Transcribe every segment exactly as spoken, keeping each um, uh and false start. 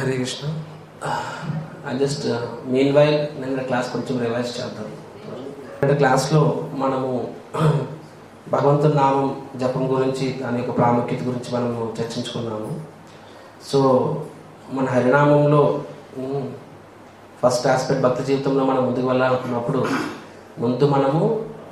Hare Krishna. Just meanwhile నేను class కొంచెం revise చేద్దాం. అంటే క్లాస్లో మనము భగవంతుని నామం జపం గురించి దాని యొక్క ప్రాముఖ్యత గురించి మనము చర్చించుకున్నాము. సో మన హరినామంలో ఫస్ట్ ఆస్పెక్ట్ భక్తి జీవితంలో మనం ముందుకు వెళ్ళాలనుకున్నప్పుడు ముందు మనము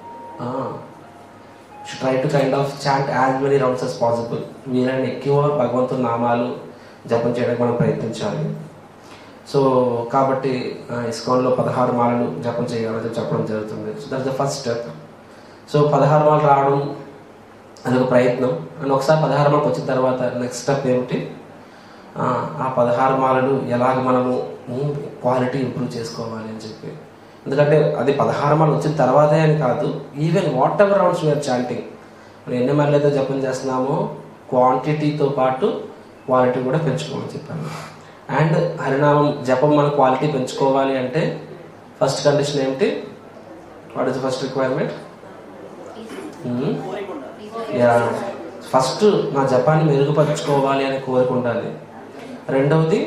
try to kind of chant as many rounds as possible. వీలైన ఎక్కువ భగవంతుని నామాలు జపం చేయడానికి మనం ప్రయత్నించాలి. సో కాబట్టి ఇస్కాన్లో పదహారు మాలలు జపం చేయాలని చెప్పడం జరుగుతుంది. So that's the first step. So పదహారు మాలలు రావడం అదొక ప్రయత్నం. అండ్ ఒకసారి పదహారు మాలకు వచ్చిన తర్వాత నెక్స్ట్ స్టెప్ ఏమిటి, ఆ పదహారు మాలలు ఎలాగ మనము క్వాలిటీ ఇంప్రూవ్ చేసుకోవాలి అని చెప్పి. ఎందుకంటే అది పదహారు మాలలు వచ్చిన తర్వాతే అని కాదు, even whatever rounds we are chanting, మనం ఎన్ని మాలలు అయితే జపం చేస్తున్నామో క్వాంటిటీతో పాటు క్వాలిటీ కూడా పెంచుకోమని చెప్పాను. అండ్ హరినామం జపం మన క్వాలిటీ పెంచుకోవాలి అంటే ఫస్ట్ కండిషన్ ఏమిటి, what is the first requirement? First నా జపాన్ని మెరుగుపరుచుకోవాలి అనే కోరిక ఉండాలి. రెండవది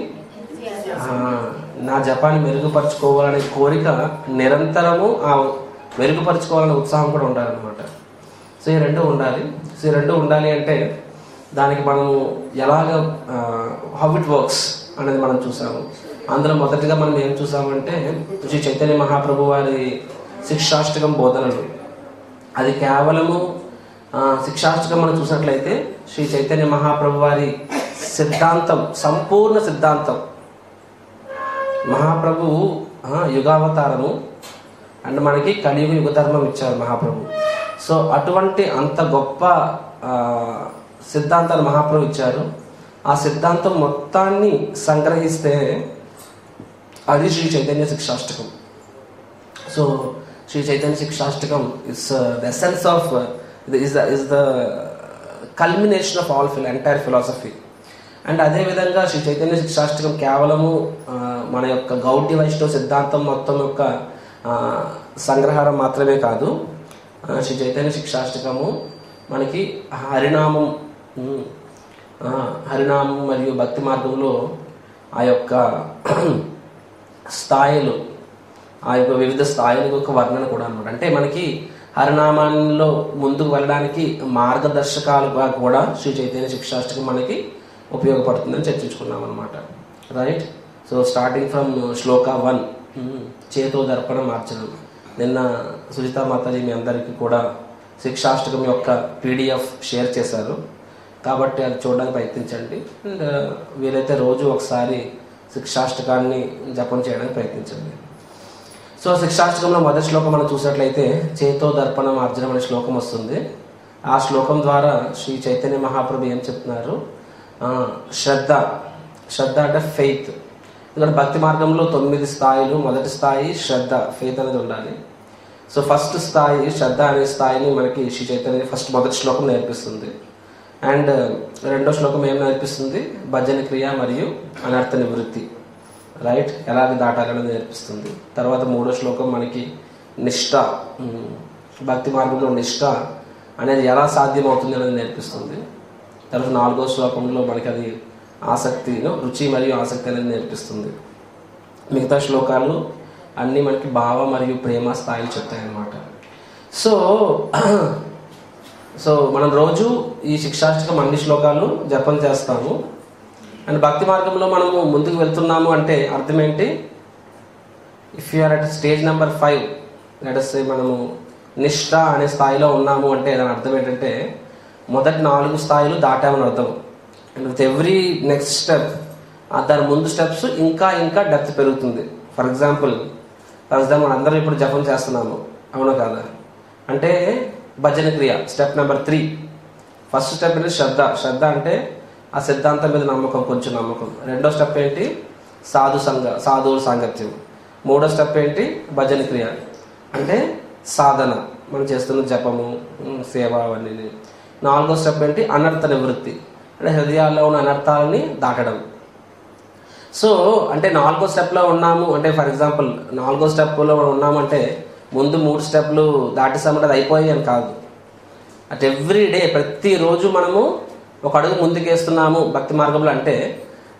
నా జపాన్ని మెరుగుపరుచుకోవాలనే కోరిక నిరంతరము ఆ మెరుగుపరుచుకోవాలనే ఉత్సాహం కూడా ఉండాలన్నమాట. సో ఈ రెండు ఉండాలి. సో ఈ రెండు ఉండాలి అంటే దానికి మనము ఎలాగ హౌ ఇట్ వర్క్స్ అనేది మనం చూసాము. అందులో మొదటిగా మనం ఏం చూసామంటే శ్రీ చైతన్య మహాప్రభు వారి శిక్షాష్టకం బోధనలు. అది కేవలము శిక్షాష్టకం మనం చూసినట్లయితే శ్రీ చైతన్య మహాప్రభు వారి సిద్ధాంతం, సంపూర్ణ సిద్ధాంతం. మహాప్రభు యుగావతారము అండ్ మనకి కలియుగ యుగధర్మం ఇచ్చారు మహాప్రభు. సో అటువంటి అంత గొప్ప సిద్ధాంతాన్ని మహాప్రభు ఇచ్చారు. ఆ సిద్ధాంతం మొత్తాన్ని సంగ్రహిస్తే అది Shri Chaitanya Shikshashtakam. So Shri Chaitanya Shikshashtakam is the essence of is the is the culmination of all phil entire philosophy. And అదేవిధంగా శ్రీ చైతన్య శిక్షాష్టకం కేవలము మన యొక్క గౌడ్య వైష్ణవ సిద్ధాంతం మొత్తం యొక్క సంగ్రహారం మాత్రమే కాదు. శ్రీ చైతన్య శిక్షాష్టకము మనకి హరినామం హరినామం మరియు భక్తి మార్గంలో ఆ యొక్క స్థాయిలు, ఆ యొక్క వివిధ స్థాయిల యొక్క వర్ణన కూడా అనమాట. అంటే మనకి హరినామాల్లో ముందుకు వెళ్ళడానికి మార్గదర్శకాలుగా కూడా శ్రీ చైతన్య శిక్షాష్టకం మనకి ఉపయోగపడుతుందని చర్చించుకున్నాం అనమాట. రైట్. సో స్టార్టింగ్ ఫ్రమ్ శ్లోక వన్, చేతో దర్పణ మార్చడం. నిన్న సుజితా మాతాజీ మీ అందరికీ కూడా శిక్షాష్టకం యొక్క పీడిఎఫ్ షేర్ చేశారు, కాబట్టి అది చూడడానికి ప్రయత్నించండి. అండ్ వీలైతే రోజు ఒకసారి శిక్షాష్టకాన్ని జపం చేయడానికి ప్రయత్నించండి. సో శిక్షాష్టకంలో మొదటి శ్లోకం మనం చూసినట్లయితే చేతో దర్పణ మార్జనం అనే శ్లోకం వస్తుంది. ఆ శ్లోకం ద్వారా శ్రీ చైతన్య మహాప్రభు ఏం చెప్తున్నారు, శ్రద్ధ శ్రద్ధ అంటే ఫెయిత్. ఎందుకంటే భక్తి మార్గంలో తొమ్మిది స్థాయిలు. మొదటి స్థాయి శ్రద్ధ, ఫెయిత్ అనేది ఉండాలి. సో ఫస్ట్ స్థాయి శ్రద్ధ అనే స్థాయిని మనకి శ్రీ చైతన్య ఫస్ట్ మొదటి శ్లోకం నేర్పిస్తుంది. అండ్ రెండో శ్లోకం ఏం నేర్పిస్తుంది, భజన క్రియ మరియు అనర్థ నివృత్తి. రైట్, ఎలాగ దాటాలని నేర్పిస్తుంది. తర్వాత మూడో శ్లోకం మనకి నిష్ఠ, భక్తి మార్గంలో నిష్ఠ అనేది ఎలా సాధ్యమవుతుంది అనేది నేర్పిస్తుంది. తర్వాత నాలుగో శ్లోకంలో మనకి అది ఆసక్తిను, రుచి మరియు ఆసక్తి అనేది నేర్పిస్తుంది. మిగతా శ్లోకాలు అన్నీ మనకి భావ మరియు ప్రేమ స్థాయిలు చెప్తాయన్నమాట. సో సో మనం రోజు ఈ శిక్షాష్టకం అన్ని శ్లోకాలు జపం చేస్తాము. అండ్ భక్తి మార్గంలో మనము ముందుకు వెళ్తున్నాము అంటే అర్థం ఏంటి, if you are at stage number five, let us say మనము నిష్ఠ అనే స్థాయిలో ఉన్నాము అంటే దాని అర్థం ఏంటంటే మొదటి నాలుగు స్థాయిలు దాటామని అర్థం. And with every next step దాని ముందు స్టెప్స్ ఇంకా ఇంకా డెప్త్ పెరుగుతుంది. ఫర్ ఎగ్జాంపుల్ ఫర్ ఎగ్జాంపుల్ మనం అందరం ఇప్పుడు జపం చేస్తున్నాము, అవునా కాదా? అంటే భజన క్రియ step number three. First step ఏంటి, శ్రద్ధ. శ్రద్ధ అంటే ఆ సిద్ధాంతం మీద నమ్మకం, కొంచెం నమ్మకం. రెండో స్టెప్ ఏంటి, సాధు సంఘ సాధువుల సాంగత్యం. మూడో స్టెప్ ఏంటి, భజన క్రియ అంటే సాధన, మనం చేస్తున్న జపము, సేవ అవన్నీ. నాలుగో స్టెప్ ఏంటి, అనర్థ నివృత్తి అంటే హృదయాల్లో ఉన్న అనర్థాలని దాటడం. సో అంటే నాలుగో స్టెప్లో ఉన్నాము అంటే ఫర్ ఎగ్జాంపుల్ నాలుగో స్టెప్లో ఉన్నాము అంటే ముందు మూడు స్టెప్లు దాటేసామంటే అది అయిపోయాయి అని కాదు. అట్ ఎవ్రీ డే ప్రతిరోజు మనము ఒక అడుగు ముందుకేస్తున్నాము భక్తి మార్గంలో అంటే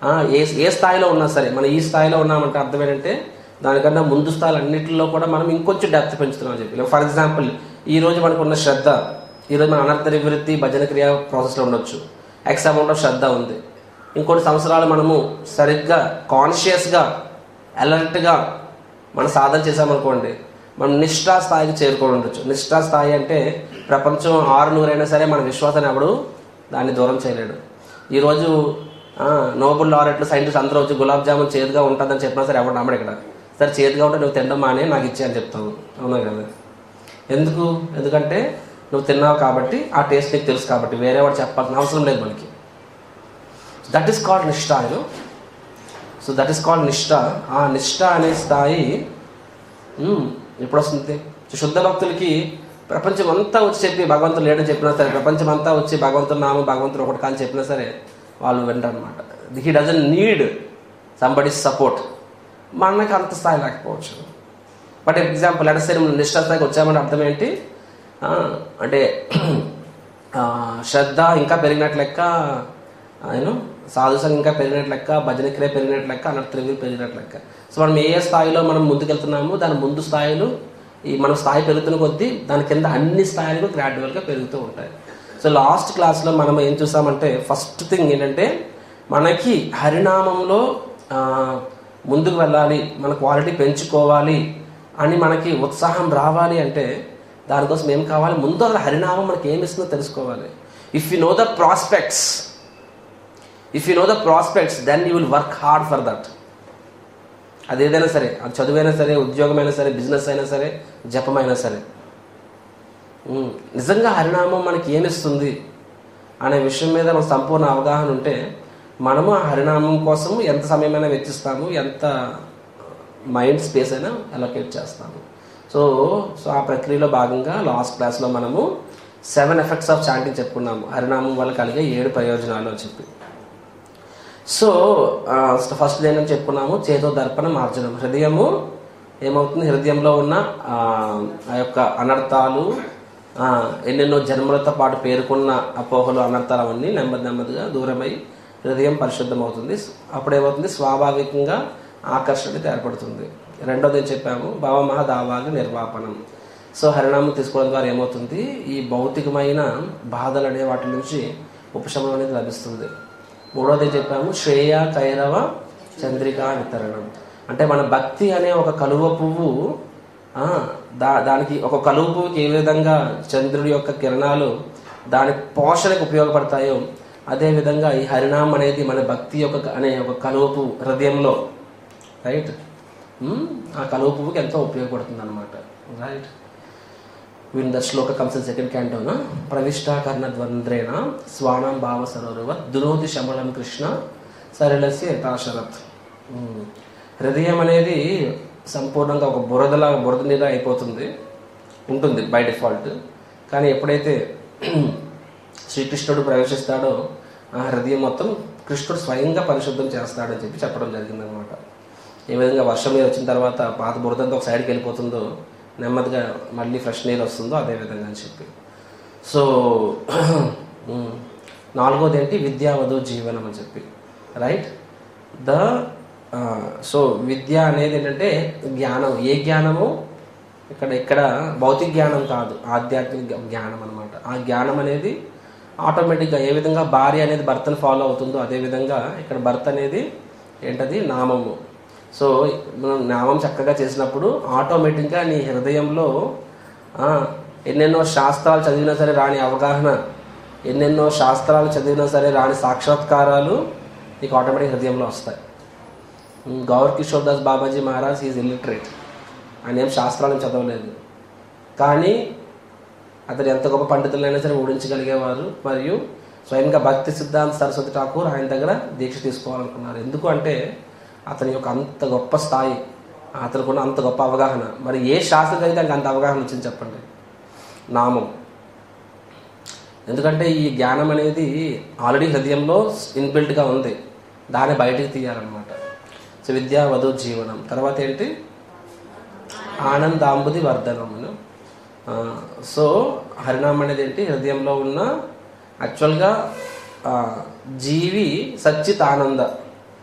ఏ ఏ స్థాయిలో ఉన్నా సరే, మనం ఈ స్థాయిలో ఉన్నామంటే అర్థం ఏంటంటే దానికన్నా ముందు స్థాయిలు అన్నింటిలో కూడా మనం ఇంకొంచెం డెప్త్ పెంచుతున్నాం అని చెప్పి. ఫర్ ఎగ్జాంపుల్ ఈ రోజు మనకు ఉన్న శ్రద్ధ, ఈరోజు మన అనర్థ నివృత్తి భజన క్రియ ప్రాసెస్లో ఉండొచ్చు, ఎక్స్ అమౌంట్ ఆఫ్ శ్రద్ధ ఉంది. ఇంకొన్ని సంవత్సరాలు మనము సరిగ్గా కాన్షియస్గా అలర్ట్గా మనం సాధన చేసామనుకోండి, మనం నిష్ఠా స్థాయికి చేరుకొని ఉండొచ్చు. నిష్ఠా స్థాయి అంటే ప్రపంచం ఆరు నూరైనా సరే మన విశ్వాసాన్ని ఎవడు దాన్ని దూరం చేయలేడు. ఈరోజు నోబెల్ లారెట్లు సైంటిస్ట్ అందరూ వచ్చి గులాబ్ జామున్ చేదుగా ఉంటుందని చెప్పినా సరే ఎవరు నమ్మడు ఇక్కడ. సరే చేదుగా ఉంటే నువ్వు తినడం మానే నాకు ఇచ్చే అని చెప్తావు, అవునా కదా? ఎందుకు? ఎందుకంటే నువ్వు తిన్నావు కాబట్టి, ఆ టేస్ట్ నీకు తెలుసు కాబట్టి, వేరే వాడు చెప్పాల్సిన అవసరం లేదు మనకి. That is called nishtha. You know so that is called nishtha. ఆ నిష్ఠ అనే స్థాయి ఎప్పుడు వస్తుంది? శుద్ధ భక్తులకి ప్రపంచం అంతా వచ్చి చెప్పి భగవంతుడు లేడని చెప్పినా సరే, ప్రపంచం అంతా వచ్చి భగవంతుడు నామం భగవంతుడు ఒకటి కానీ చెప్పినా సరే వాళ్ళు వింటారు అనమాట. He doesn't need somebody support. మనకి అంత స్థాయి లేకపోవచ్చు. బట్ ఎగ్జాంపుల్ అంటే సరే మనం నిష్ఠ స్థాయికి వచ్చామంటే అర్థం ఏంటి అంటే శ్రద్ధ ఇంకా పెరిగినట్లు లెక్క, యూనో సాధుసంగా ఇంకా పెరిగినట్లు లెక్క, భజన క్రియ పెరిగినట్లు లెక్క, అనర్థ నివృత్తి పెరిగినట్లు లెక్క. సో మనం ఏ స్థాయిలో మనం ముందుకెళ్తున్నామో దాని ముందు స్థాయిలు ఈ మన స్థాయి పెరుగుతున్న కొద్దీ దాని కింద అన్ని స్థాయిలు గ్రాడ్యువల్గా పెరుగుతూ ఉంటాయి. సో లాస్ట్ క్లాస్లో మనం ఏం చూసామంటే ఫస్ట్ థింగ్ ఏంటంటే మనకి హరినామంలో ముందుకు వెళ్ళాలి, మన క్వాలిటీ పెంచుకోవాలి అని మనకి ఉత్సాహం రావాలి అంటే దానికోసం ఏం కావాలి? ముందు అసలు హరినామం మనకి ఏమి ఇస్తుందో తెలుసుకోవాలి. If you know the prospects if you know the prospects then you will work hard for that. అదేదైనా సరే, అది చదువైనా సరే, ఉద్యోగమైనా సరే, బిజినెస్ అయినా సరే, జపమైనా సరే. నిజంగా హరినామం మనకి ఏమిస్తుంది అనే విషయం మీద మన సంపూర్ణ అవగాహన ఉంటే మనము ఆ హరినామం కోసం ఎంత సమయమైనా వెచ్చిస్తాము, ఎంత మైండ్ స్పేస్ అయినా అలొకేట్ చేస్తాము. సో సో ఆ ప్రక్రియలో భాగంగా లాస్ట్ క్లాస్లో మనము సెవెన్ ఎఫెక్ట్స్ ఆఫ్ చాంటింగ్ చెప్పుకున్నాము. హరినామం వల్ల కలిగే ఏడు ప్రయోజనాలు అని చెప్పి. సో ఫస్ట్ ఏంటని చెప్పుకున్నాము, చేతో దర్పణ మార్జనం. హృదయము ఏమవుతుంది? హృదయంలో ఉన్న ఆ యొక్క అనర్థాలు, ఎన్నెన్నో జన్మలతో పాటు పేరుకున్న అపోహలు, అనర్థాలు అవన్నీ నెమ్మది నెమ్మదిగా దూరమై హృదయం పరిశుద్ధమవుతుంది. అప్పుడేమవుతుంది? స్వాభావికంగా ఆకర్షణ ఏర్పడుతుంది. రెండోది ఏం చెప్పాము? భావమహ దావాగ నిర్వాపనం. సో హరినామం తీసుకోవడం ద్వారా ఏమవుతుంది? ఈ భౌతికమైన బాధలు అనే వాటి నుంచి ఉపశమనం అనేది లభిస్తుంది. మూడోది ఏం చెప్పాము? శ్రేయ కైరవ చంద్రికా వితరణం. అంటే మన భక్తి అనే ఒక కలువ పువ్వు, దా దానికి ఒక కలువ పువ్వుకి ఏ విధంగా చంద్రుడి యొక్క కిరణాలు దాని పోషణకు ఉపయోగపడతాయో అదేవిధంగా ఈ హరినామం అనేది మన భక్తి యొక్క అనే ఒక కలువ పువ్వు హృదయంలో, రైట్, ఆ కలువ పువ్వుకి ఎంతో ఉపయోగపడుతుంది అనమాట. Right. When the shloka comes in second క్యాంటోనా. ప్రవిష్టాకర్ణ ద్వంద్రేణ స్వానం భావ సరోవర్ దునోతి శమలం కృష్ణ సరళస్య యథాశరత్. హృదయం అనేది సంపూర్ణంగా ఒక బురదలా బురద నీరు అయిపోతుంది ఉంటుంది బై డిఫాల్ట్. కానీ ఎప్పుడైతే శ్రీకృష్ణుడు ప్రవేశిస్తాడో ఆ హృదయం మొత్తం కృష్ణుడు స్వయంగా పరిశుద్ధం చేస్తాడని చెప్పి చెప్పడం జరిగిందనమాట. ఏ విధంగా వర్షం నీరు వచ్చిన తర్వాత పాత బురదంతా ఒక సైడ్కి వెళ్ళిపోతుందో నెమ్మదిగా మళ్ళీ ఫ్రెష్ నీరు వస్తుందో అదే విధంగా అని చెప్పి. సో నాలుగోది ఏంటి? విద్యావధు జీవనం అని చెప్పి. రైట్. ద సో విద్య అనేది ఏంటంటే జ్ఞానం. ఏ జ్ఞానము? ఇక్కడ ఇక్కడ భౌతిక జ్ఞానం కాదు, ఆధ్యాత్మిక జ్ఞానం అనమాట. ఆ జ్ఞానం అనేది ఆటోమేటిక్గా ఏ విధంగా భార్య అనేది భర్తను ఫాలో అవుతుందో అదేవిధంగా ఇక్కడ భర్త అనేది ఏంటది? నామము. సో మనం నామం చక్కగా చేసినప్పుడు ఆటోమేటిక్గా నీ హృదయంలో ఎన్నెన్నో శాస్త్రాలు చదివినా సరే రాని అవగాహన, ఎన్నెన్నో శాస్త్రాలు చదివినా సరే రాని సాక్షాత్కారాలు నీకు ఆటోమేటిక్ హృదయంలో వస్తాయి. Gaur Kishor Das Babaji Maharaj is illiterate. ఆయన ఏం శాస్త్రాలను చదవలేదు, కానీ అతను ఎంత గొప్ప పండితులైనా సరే ఓడించగలిగేవారు. మరియు స్వయంగా భక్తి సిద్ధాంత సరస్వతి ఠాకూర్ ఆయన దగ్గర దీక్ష తీసుకోవాలనుకున్నారు. ఎందుకు అంటే అతని యొక్క అంత గొప్ప స్థాయి, అతనుకున్న అంత గొప్ప అవగాహన. మరి ఏ శాస్త్రం చదివితే ఆయనకు అంత అవగాహన వచ్చింది చెప్పండి? నామం. ఎందుకంటే ఈ జ్ఞానం అనేది ఆల్రెడీ హృదయంలో ఇన్బిల్ట్గా ఉంది, దాన్ని బయటికి తీయాలన్నమాట. సో విద్యా వధు జీవనం. తర్వాత ఏంటి? ఆనందాంబుది వర్ధనమును. సో హరినామం అనేది ఏంటి? హృదయంలో ఉన్న యాక్చువల్గా జీవి సచ్చిత్ ఆనంద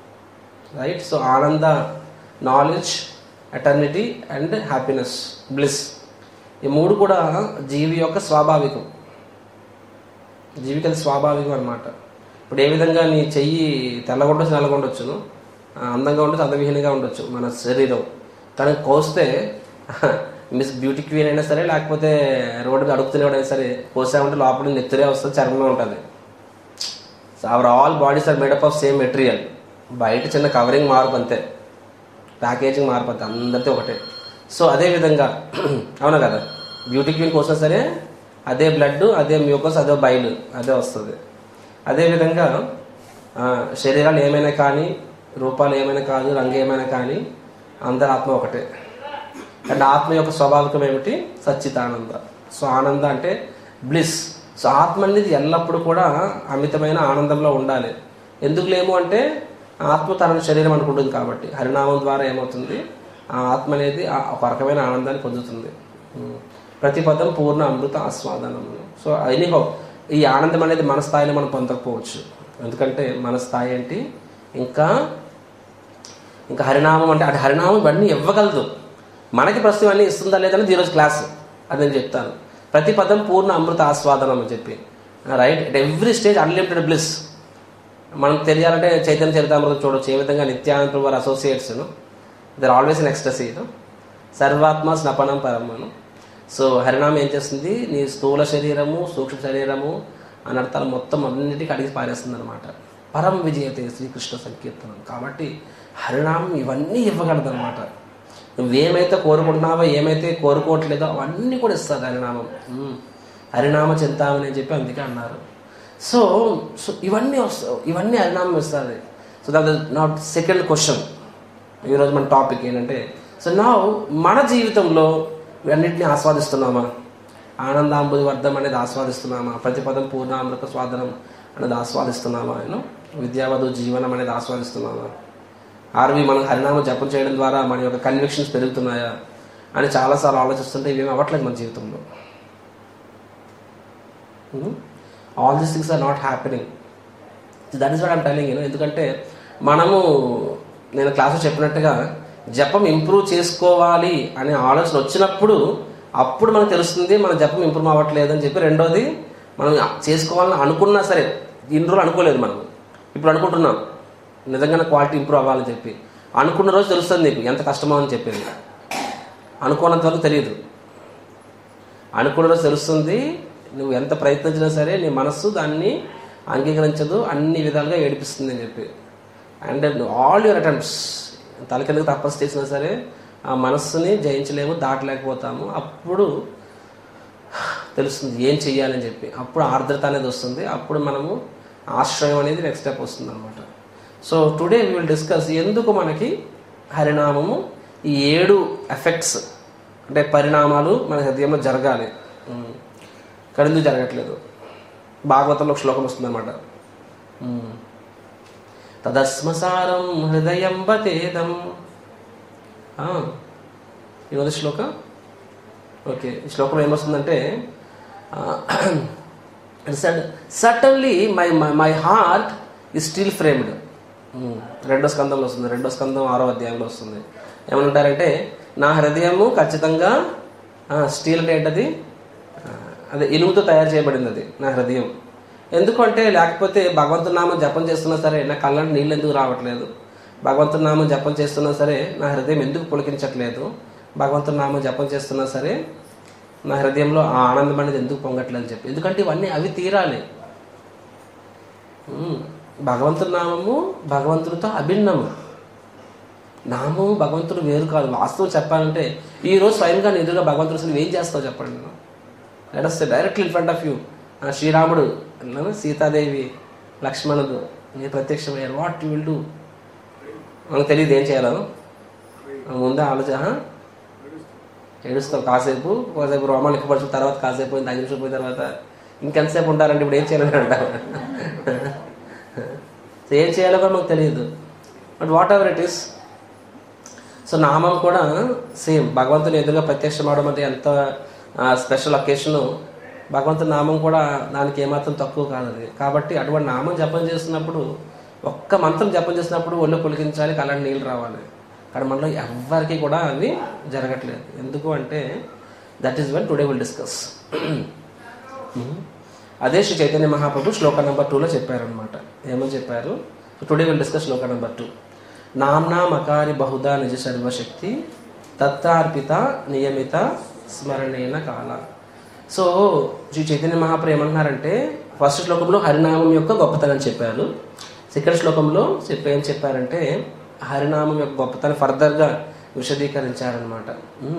right. So ananda, knowledge, eternity and happiness, bliss, ఈ మూడు కూడా జీవి యొక్క స్వాభావికం. జీవికి స్వాభావికం అనమాట. ఇప్పుడు ఏ విధంగా నీ చెయ్యి తెల్లగా ఉండొచ్చు, నల్లగా ఉండొచ్చును, అందంగా ఉండొచ్చు, అందవిహీనంగా ఉండొచ్చు మన శరీరం, కానీ కోస్తే మిస్ బ్యూటీ క్వీన్ అయినా సరే, లేకపోతే రోడ్డు అడుగుతున్నవాడైనా సరే కోసామంటే లోపల నెత్తురే వస్తుంది, చర్మమే ఉంటుంది. So our all bodies are made up of same material. బయట చిన్న కవరింగ్ మార్పు అంతే, ప్యాకేజింగ్ మార్పు అంతే, అందరితో ఒకటే. సో అదేవిధంగా అవునా కదా, బ్యూటీ క్వీన్ కోసం సరే అదే బ్లడ్, అదే మ్యూకస్, అదే బైలు, అదే వస్తుంది. అదేవిధంగా శరీరాలు ఏమైనా కానీ, రూపాలు ఏమైనా కాదు, రంగు ఏమైనా కానీ, అందరి ఆత్మ ఒకటే. అండ్ ఆత్మ యొక్క స్వాభావికం ఏమిటి? సచ్చిదానంద. సో ఆనంద అంటే బ్లిస్. సో ఆత్మ అనేది ఎల్లప్పుడూ కూడా అమితమైన ఆనందంలో ఉండాలి. ఎందుకు లేము అంటే ఆత్మ తన శరీరం అనుకుంటుంది కాబట్టి. హరినామం ద్వారా ఏమవుతుంది, ఆ ఆత్మ అనేది ఒక రకమైన ఆనందాన్ని పొందుతుంది. ప్రతి పదం పూర్ణ అమృత ఆస్వాదనం. సో ఎనీహో ఈ ఆనందం అనేది మన స్థాయిలో మనం పొందకపోవచ్చు. ఎందుకంటే మన స్థాయి ఏంటి, ఇంకా ఇంకా హరినామం అంటే అంటే హరినామం ఇవన్నీ ఇవ్వగలదు. మనకి ప్రస్తుతం అన్నీ ఇస్తుందా లేదని ఈరోజు క్లాస్ అది నేను చెప్తాను. ప్రతి పదం పూర్ణ అమృత ఆస్వాదనం అని చెప్పి, right. At every stage unlimited bliss. మనకు తెలియాలంటే చైతన్య చరితామృతం చూడవచ్చు. ఏ విధంగా నిత్యానంద వారి associates they're always in ecstasy, సర్వాత్మ స్నపనం పరమను. సో హరినామం ఏం చేస్తుంది, నీ స్థూల శరీరము, సూక్ష్మ శరీరము అనర్థాలు మొత్తం అన్నిటికీ అడిగి పారేస్తుంది అనమాట. పరం విజయతే శ్రీకృష్ణ సంకీర్తనం. కాబట్టి హరినామం ఇవన్నీ ఇవ్వగలదు అనమాట. నువ్వేమైతే కోరుకుంటున్నావో, ఏమైతే కోరుకోవట్లేదో అవన్నీ కూడా ఇస్తుంది హరినామం. హరినామ చింతామని అని చెప్పి అందుకే అన్నారు. సో సో ఇవన్నీ వస్తా ఇవన్నీ హరినామం ఇస్తుంది. So that is not second question. ఈరోజు మన టాపిక్ ఏంటంటే, సో నా మన జీవితంలో ఇవన్నింటినీ ఆస్వాదిస్తున్నామా? ఆనందాంబుది వర్ధం అనేది ఆస్వాదిస్తున్నామా? ప్రతిపదం పూర్ణామృత స్వాదనం అనేది ఆస్వాదిస్తున్నామా? నేను విద్యావధు జీవనం అనేది ఆస్వాదిస్తున్నామా? ఆర్వి మనం హరినామం జపం చేయడం ద్వారా మన యొక్క కన్విక్షన్స్ పెరుగుతున్నాయా అని చాలాసార్లు ఆలోచిస్తుంటే ఇవేమి అవ్వట్లేదు మన జీవితంలో. All these things are not happening. That is what I'm telling you. ఎందుకంటే మనము నేను క్లాసులో చెప్పినట్టుగా జపం ఇంప్రూవ్ చేసుకోవాలి అనే ఆలోచన వచ్చినప్పుడు అప్పుడు మనకు తెలుస్తుంది మన జపం ఇంప్రూవ్ అవ్వట్లేదు అని చెప్పి. రెండోది, మనం చేసుకోవాలని అనుకున్నా సరే, ఇన్ని రోజులు అనుకోలేదు మనం, ఇప్పుడు అనుకుంటున్నాం నిజంగానే క్వాలిటీ ఇంప్రూవ్ అవ్వాలని చెప్పి. అనుకున్న రోజు తెలుస్తుంది నీకు ఎంత కష్టమో అని చెప్పేది. అనుకున్నంత వరకు తెలియదు. అనుకున్న రోజు తెలుస్తుంది. నువ్వు ఎంత ప్రయత్నించినా సరే నీ మనస్సు దాన్ని అంగీకరించదు, అన్ని విధాలుగా ఏడిపిస్తుంది అని చెప్పి. అండ్ ఆల్ యువర్ అటెంప్ట్స్, తలకిందకు తపస్సు చేసినా సరే ఆ మనస్సుని జయించలేము, దాటలేకపోతాము. అప్పుడు తెలుస్తుంది ఏం చెయ్యాలని చెప్పి. అప్పుడు ఆర్ద్రత అనేది వస్తుంది. అప్పుడు మనము ఆశ్రయం అనేది నెక్స్ట్ స్టెప్ వస్తుంది అనమాట. So today we will discuss ఎందుకు మనకి హరినామము ఈ ఏడు ఎఫెక్ట్స్ అంటే పరిణామాలు మన హృదయంలో జరగాలి, కానీ ఎందుకు జరగట్లేదు. భాగవతంలో ఒక శ్లోకం వస్తుంది అనమాట. తదస్మసారం హృదయం బతేదం. ఈరోజు శ్లోక ఓకే ఈ శ్లోకంలో ఏమొస్తుందంటే, suddenly my my heart is steel framed. రెండో స్కందంలో వస్తుంది, రెండో స్కందం ఆరో అధ్యాయంలో వస్తుంది. ఏమంటారంటే, నా హృదయము ఖచ్చితంగా స్టీల్ అంటే ఏంటది, అదే ఇనుముతో తయారు చేయబడింది అది నా హృదయం. ఎందుకంటే లేకపోతే భగవంతుని నామం జపం చేస్తున్నా సరే నా కళ్ళంటే నీళ్ళు ఎందుకు రావట్లేదు, భగవంతుని నామం జపం చేస్తున్నా సరే నా హృదయం ఎందుకు పులకించట్లేదు, భగవంతుని నామం జపం చేస్తున్నా సరే నా హృదయంలో ఆ ఆనందం అనేది ఎందుకు పొంగట్లేదు అని చెప్పి. ఎందుకంటే ఇవన్నీ అవి తీరాలి. భగవంతుని నామము భగవంతునితో అభిన్నము. నామము భగవంతుడు వేరు కాదు. వాస్తవం చెప్పాలంటే ఈరోజు స్వయంగా నిజంగా భగవంతుడు అసలు ఏం చేస్తావు చెప్పండి. నేను let us say directly in front of you. శ్రీరాముడు, సీతాదేవి, లక్ష్మణుడు నీ ప్రత్యక్షమయ్యారు. వాట్ యూ విల్ డూ మనకు తెలియదు. ఏం చేయాలో ముందే ఆలోచన. ఏడుస్తావు కాసేపు, కాసేపు రోమాలు ఎక్కుపరచు, తర్వాత కాసేపు పోయింది, ఐదు నిమిషాలు పోయిన తర్వాత ఇంకెంతసేపు ఉంటారంటే ఇప్పుడు ఏం చేయాలని అంటారు. సో ఏం చేయాలో కూడా మనకు తెలియదు. But whatever it is. So నామం కూడా సేమ్. భగవంతుని ఎదురుగా ప్రత్యక్షం అవడం అంటే ఎంత స్పెషల్ అకేషను. భగవంతుని నామం కూడా దానికి ఏమాత్రం తక్కువ కాదు అది. కాబట్టి అటువంటి నామం జపం చేస్తున్నప్పుడు ఒక్క మంత్రం జపం చేసినప్పుడు ఒళ్ళు పులికించాలి, కళ్ళని నీళ్ళు రావాలి. కానీ మనలో ఎవరికి కూడా అవి జరగట్లేదు. ఎందుకు అంటే that is when today will discuss. అదే శ్రీ చైతన్య మహాప్రభు శ్లోక నెంబర్ టూలో చెప్పారనమాట. ఏమని చెప్పారు? Today will discuss shloka number two. నామ్నా మకారి బహుదా నిజ సర్వశక్తి తత్రార్పిత నియమిత స్మరణేన కాల. సో శ్రీ చైతన్య మహాప్రభు ఏమంటున్నారంటే, ఫస్ట్ శ్లోకంలో హరినామం యొక్క గొప్పతనం చెప్పారు. సెకండ్ శ్లోకంలో చెప్పే ఏం చెప్పారంటే హరినామం యొక్క గొప్పతనం ఫర్దర్గా విశదీకరించారనమాట.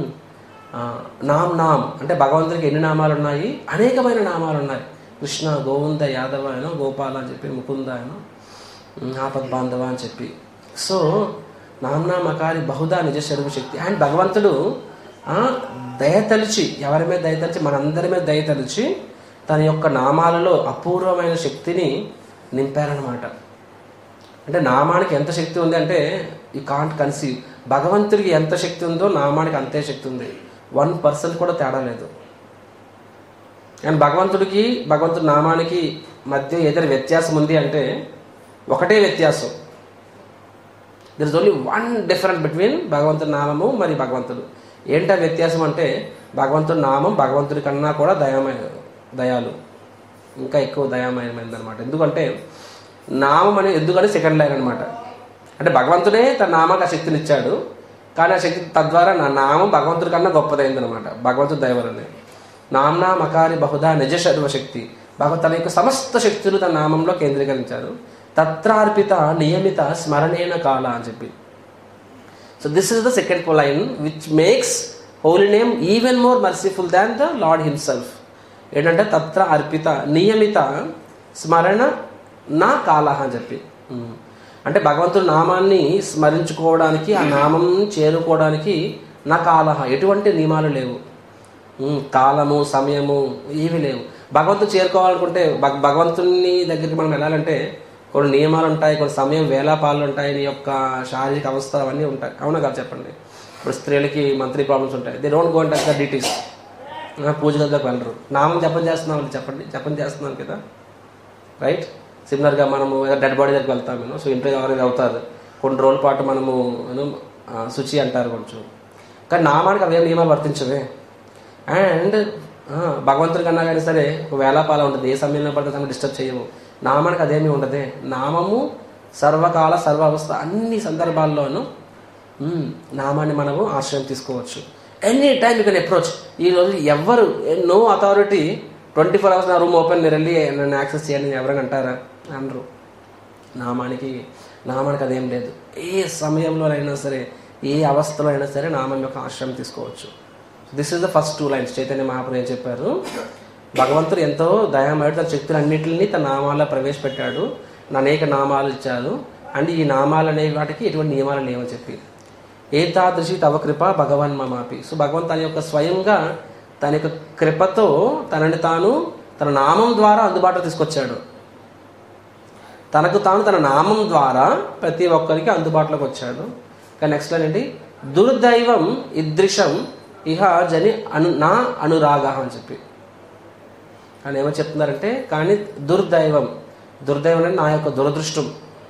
నామ్ నామ్ అంటే భగవంతుడికి ఎన్ని నామాలు ఉన్నాయి? అనేకమైన నామాలు ఉన్నాయి. కృష్ణ, గోవింద, యాదవ అయినా, గోపాల అని చెప్పి, ముకుంద అయినా, ఆపద్ బాంధవ అని చెప్పి. సో నామ్నామకారి బహుదా నిజ సర్వశక్తి. అండ్ భగవంతుడు దయతలిచి, ఎవరి మీద దయతలిచి? మనందరి మీద దయతలిచి తన యొక్క నామాలలో అపూర్వమైన శక్తిని నింపారనమాట. అంటే నామానికి ఎంత శక్తి ఉంది అంటే యూ కాంట్ కన్సీవ్. భగవంతుడికి ఎంత శక్తి ఉందో నామానికి అంతే శక్తి ఉంది. వన్ పర్సెంట్ కూడా తేడా లేదు. అండ్ భగవంతుడికి భగవంతుడి నామానికి మధ్య ఏదైనా వ్యత్యాసం ఉంది అంటే ఒకటే వ్యత్యాసం. There is only one difference between భగవంతుడి నామము మరి భగవంతుడు. ఏంటా వ్యత్యాసం అంటే భగవంతుడి నామం భగవంతుడి కన్నా కూడా దయామయ దయాలు ఇంకా ఎక్కువ దయామయమైంది అనమాట. ఎందుకంటే నామం అనేది ఎందుకంటే సెకండ్ లైన్ అనమాట. అంటే భగవంతుడే తన నామానికి ఆ శక్తిని ఇచ్చాడు, కానీ ఆ శక్తి తద్వారా నా నామం భగవంతుడి కన్నా గొప్పదైంది అనమాట. భగవంతుడి దయ వలనే. నామ్నా మకారి బహుదా నిజ సర్వశక్తి. భగవంతు తన యొక్క సమస్త శక్తులు తన నామంలో కేంద్రీకరించారు. తత్రార్పిత నియమిత స్మరణేన కాల అని చెప్పి. So this is the second line which makes holy name even more merciful than the lord himself. ఏంటంటే తత్ర అర్పిత నియమిత స్మరణ నా కాల అని చెప్పి. అంటే భగవంతుడి నామాన్ని స్మరించుకోవడానికి, ఆ నామం చేరుకోవడానికి నా కాల ఎటువంటి నియమాలు లేవు. కాలము సమయము ఏవి లేవు. భగవంతుడు చేరుకోవాలనుకుంటే భగవంతుని దగ్గరికి మనం వెళ్ళాలంటే కొన్ని నియమాలు ఉంటాయి, కొన్ని సమయం వేలాపాలు ఉంటాయి, నీ యొక్క శారీరక అవస్థ అవన్నీ ఉంటాయి. అవునా కాదు చెప్పండి? ఇప్పుడు స్త్రీలకి మంత్లీ ప్రాబ్లమ్స్ ఉంటాయి. They don't go and touch the deities. పూజ గదిలోకి వెళ్ళరు. నామం జపం చేస్తున్నాం వాళ్ళు చెప్పండి, జపం చేస్తున్నాం కదా, రైట్? సిమిలర్గా మనము డెడ్ బాడీ దగ్గరికి వెళ్తాం నేను. సో ఇంట్లో ఎవరైనా అవుతారు, కొన్ని రోజుల పాటు మనము శుచి అంటారు కొంచెం. కానీ నామానికి అవే నియమాలు వర్తించవే. అండ్ భగవంతుడి కన్నా కానీ సరే ఒక వేలాపాల ఉంటుంది, ఏ సమయంలో పడితే సమయం డిస్టర్బ్ చేయము. నామానికి అదేమీ ఉండదే. నామము సర్వకాల సర్వ అవస్థ అన్ని సందర్భాల్లోనూ నామాన్ని మనము ఆశ్రయం తీసుకోవచ్చు. Any time you can approach. ఈరోజు ఎవరు no authority twenty four hours నా రూమ్ ఓపెన్ మీరు వెళ్ళి నన్ను యాక్సెస్ చేయండి ఎవరైనా అంటారా? అనరు. నామానికి నామానికి అదేం లేదు. ఏ సమయంలోనైనా సరే, ఏ అవస్థలో అయినా సరే నామం యొక్క ఆశ్రయం తీసుకోవచ్చు. This is the first two lines. Chaitanya Mahaprabhu ఏం చెప్పారు? భగవంతుడు ఎంతో దయామయుడు, తన శక్తులన్నింటినీ తన నామాల్లో ప్రవేశపెట్టాడు, అనేక నామాలు ఇచ్చాడు. అండ్ ఈ నామాలు అనే వాటికి ఎటువంటి నియమాలు లేవని చెప్పి. ఏతాదృశి తవ కృప భగవాన్ మమాపి. సో భగవంతు తన యొక్క స్వయంగా తన యొక్క కృపతో తనని తాను తన నామం ద్వారా అందుబాటులో తీసుకొచ్చాడు. తనకు తాను తన నామం ద్వారా ప్రతి ఒక్కరికి అందుబాటులోకి వచ్చాడు. కానీ నెక్స్ట్ లైన్ ఏంటి? దుర్దైవం ఇదృశం ఇహ జని అను నా అనురాగ అని చెప్పి. అని ఏమో చెప్తున్నారంటే, కానీ దుర్దైవం, దుర్దైవం అంటే నా యొక్క దురదృష్టం.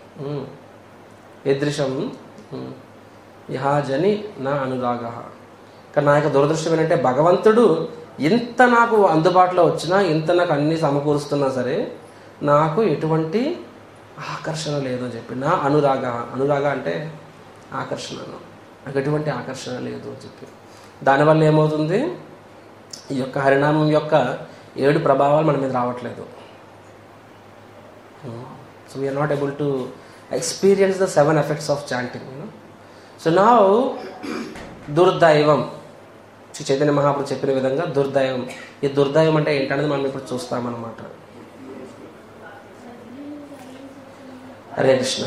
ఇదృశం ఇహ జని నా అనురాగ. కానీ నా యొక్క దురదృష్టం ఏంటంటే భగవంతుడు ఇంత నాకు అందుబాటులో వచ్చినా, ఇంత నాకు అన్ని సమకూరుస్తున్నా సరే నాకు ఎటువంటి ఆకర్షణ లేదు అని చెప్పి. నా అనురాగ, అనురాగ అంటే ఆకర్షణ, నాకు ఎటువంటి ఆకర్షణ లేదు అని చెప్పి. దానివల్ల ఏమవుతుంది? ఈ యొక్క హరినామం యొక్క ఏడు ప్రభావాలు మన మీద రావట్లేదు. So we're not able to experience the seven effects of chanting. So now దుర్దైవం, శ్రీ చైతన్య మహాప్రభు చెప్పిన విధంగా దుర్దైవం. ఈ దుర్దైవం అంటే ఏంటనేది మనం ఇప్పుడు చూస్తామన్నమాట. Hare Krishna.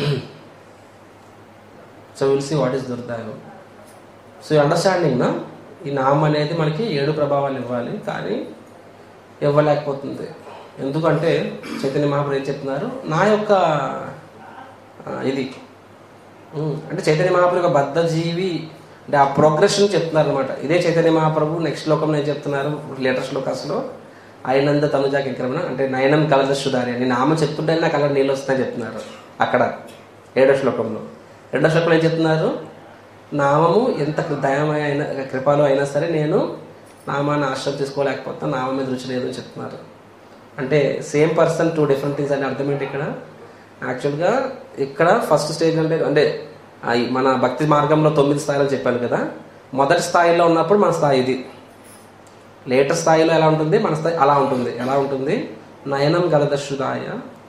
So will see what is durdaivam. So ఈ అండర్స్టాండింగ్ నా ఈ నామం అనేది మనకి ఏడు ప్రభావాలు ఇవ్వాలి, కానీ ఇవ్వలేకపోతుంది. ఎందుకంటే చైతన్య మహాప్రభు ఏం చెప్తున్నారు? నా యొక్క ఇది అంటే చైతన్య మహాప్రభు యొక్క బద్ధజీవి అంటే ఆ ప్రోగ్రెషన్ చెప్తున్నారు అనమాట. ఇదే చైతన్య మహాప్రభు నెక్స్ట్ శ్లోకంలో ఏం చెప్తున్నారు? లేటర్ శ్లోకాస్లో అయినంద తనుజా కింకరమణ అంటే నయనం కలదశుధారి అని నామం చెప్తుంటే నాకు అలా నీళ్ళు వస్తాయని చెప్తున్నారు. అక్కడ ఏడో శ్లోకంలో. రెండో శ్లోకంలో ఏం చెప్తున్నారు? నామము ఎంత దయమయ అయినా కృపలో అయినా సరే నేను నామాన్ని ఆశ్రయం తీసుకోలేకపోతే నామం మీద రుచి లేదు అని చెప్తున్నారు. అంటే same person two different things అని అర్థం ఏంటి ఇక్కడ? యాక్చువల్గా ఇక్కడ ఫస్ట్ స్టేజ్ అంటే అంటే మన భక్తి మార్గంలో తొమ్మిది స్థాయిలో చెప్పాను కదా, మొదటి స్థాయిలో ఉన్నప్పుడు మన స్థాయి ఇది, లేటర్ స్థాయిలో ఎలా ఉంటుంది మన స్థాయి అలా ఉంటుంది. ఎలా ఉంటుంది? నయనం గలదశుదాయ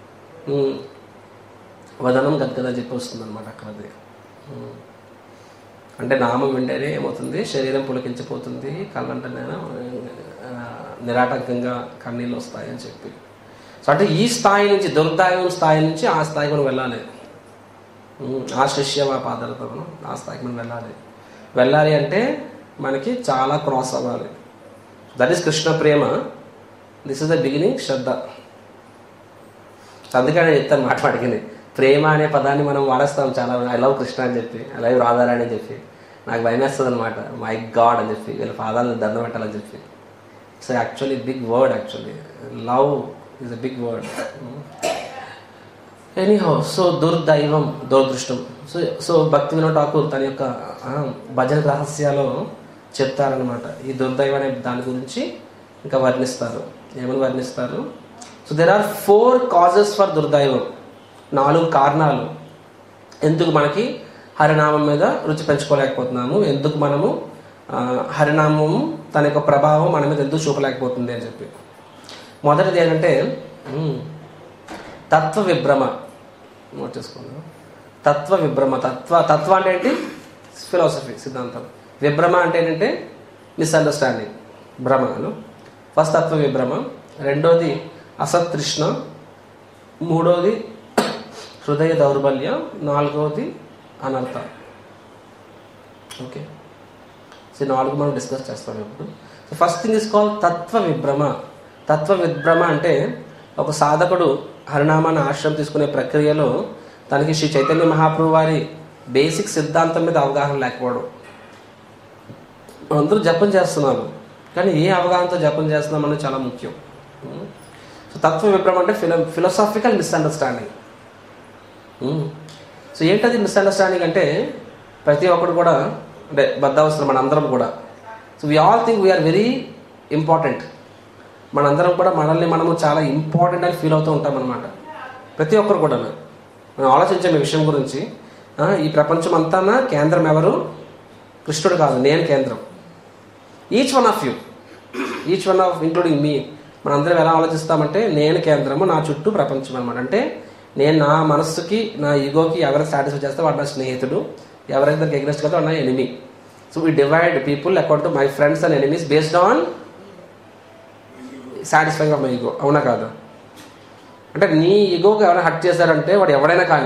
వదనం గద్గద చెప్పి వస్తుంది అనమాట అక్కడది. అంటే నామం వింటేనే ఏమవుతుంది? శరీరం పులకించిపోతుంది, కళ్ళంటే నిరాటంకంగా కన్నీళ్ళు వస్తాయి అని చెప్పి. సో అంటే ఈ స్థాయి నుంచి, దుర్దాయం స్థాయి నుంచి ఆ స్థాయికి మనం వెళ్ళాలి. ఆ శిష్య మా పాదలతో ఆ స్థాయికి మనం వెళ్ళాలి. వెళ్ళాలి అంటే మనకి చాలా క్రాస్ అవ్వాలి. That is Krishna prema. This is the beginning shraddha. అందుకని నేను చెప్తాను మాట అడిగింది, ప్రేమ అనే పదాన్ని మనం వాడేస్తాం చాలా. ఐ లవ్ కృష్ణ అని చెప్పి, ఐ లవ్ రాధారాణి అని చెప్పి, నాకు భయం వేస్తుంది అనమాట, మై గాడ్ అని చెప్పి, వీళ్ళ పాదాలను దండం పెట్టాలని చెప్పి. It's actually big word. Actually love is a big word. Anyhow, so దుర్దైవం, దురదృష్టం. సో సో భక్తి వినోద్ ఠాకూర్ తన యొక్క భజన రహస్యాలు చెప్తారనమాట. ఈ దుర్దైవం అనే దాని గురించి ఇంకా వర్ణిస్తారు. ఏమని వర్ణిస్తారు? So there are four causes for durdaivam. నాలుగు కారణాలు ఎందుకు మనకి హరినామం మీద రుచి పెంచుకోలేకపోతున్నాము, ఎందుకు మనము హరినామం తన యొక్క ప్రభావం మన మీద ఎందుకు చూపలేకపోతుంది అని చెప్పి. మొదటిది ఏంటంటే తత్వ విభ్రమ. నోట్ చేసుకోండి. తత్వ విభ్రమ. తత్వ తత్వ అంటే ఏంటి? ఫిలాసఫీ, సిద్ధాంతం. విభ్రమ అంటే ఏంటంటే మిస్అండర్స్టాండింగ్, భ్రమను. ఫస్ట్ తత్వ విభ్రమ. రెండోది అసతృష్ణ. మూడోది హృదయ దౌర్బల్యం. నాలుగోది అనర్థ. ఓకే, సో నాలుగు మనం డిస్కస్ చేస్తాం ఇప్పుడు. So first thing is called tattva vibhrama. తత్వ విభ్రమ అంటే ఒక సాధకుడు హరినామాన్ని ఆశ్రయం తీసుకునే ప్రక్రియలో తనకి శ్రీ చైతన్య మహాప్రభు వారి బేసిక్ సిద్ధాంతం మీద అవగాహన లేకపోవడం. అందరూ జపం చేస్తున్నారు, కానీ ఏ అవగాహనతో జపం చేస్తున్నాం అనేది చాలా ముఖ్యం. సో తత్వ విభ్రమ అంటే ఫిలో ఫిలాసాఫికల్ మిస్అండర్స్టాండింగ్. సో ఏంటది మిస్అండర్స్టాండింగ్ అంటే, ప్రతి ఒక్కరు కూడా అంటే బద్ధావసరం మనందరం కూడా. So we all think we're very important. మనందరం కూడా మనల్ని మనము చాలా ఇంపార్టెంట్ అని ఫీల్ అవుతూ ఉంటాం అనమాట. ప్రతి ఒక్కరు కూడా మనం ఆలోచించాం ఈ విషయం గురించి. ఈ ప్రపంచం అంతా కేంద్రం ఎవరు? కృష్ణుడు కాదు, నేను కేంద్రం. Each one of you, each one of including me, మనందరం ఎలా ఆలోచిస్తామంటే నేను కేంద్రము, నా చుట్టూ ప్రపంచం అనమాట. అంటే నేను నా మనస్సుకి, నా ఈగోకి ఎవరైతే సాటిస్ఫై చేస్తే వాడు నా స్నేహితుడు, ఎవరైతే దానికి ఎగ్నెస్ట్ కదా వాడు నా enemy. So we divide people according to my friends and enemies based on satisfying of my ego. అవునా కాదు? అంటే నీ ఈగోకి ఎవరైనా హర్ట్ చేశారంటే వాడు ఎవడైనా కానీ,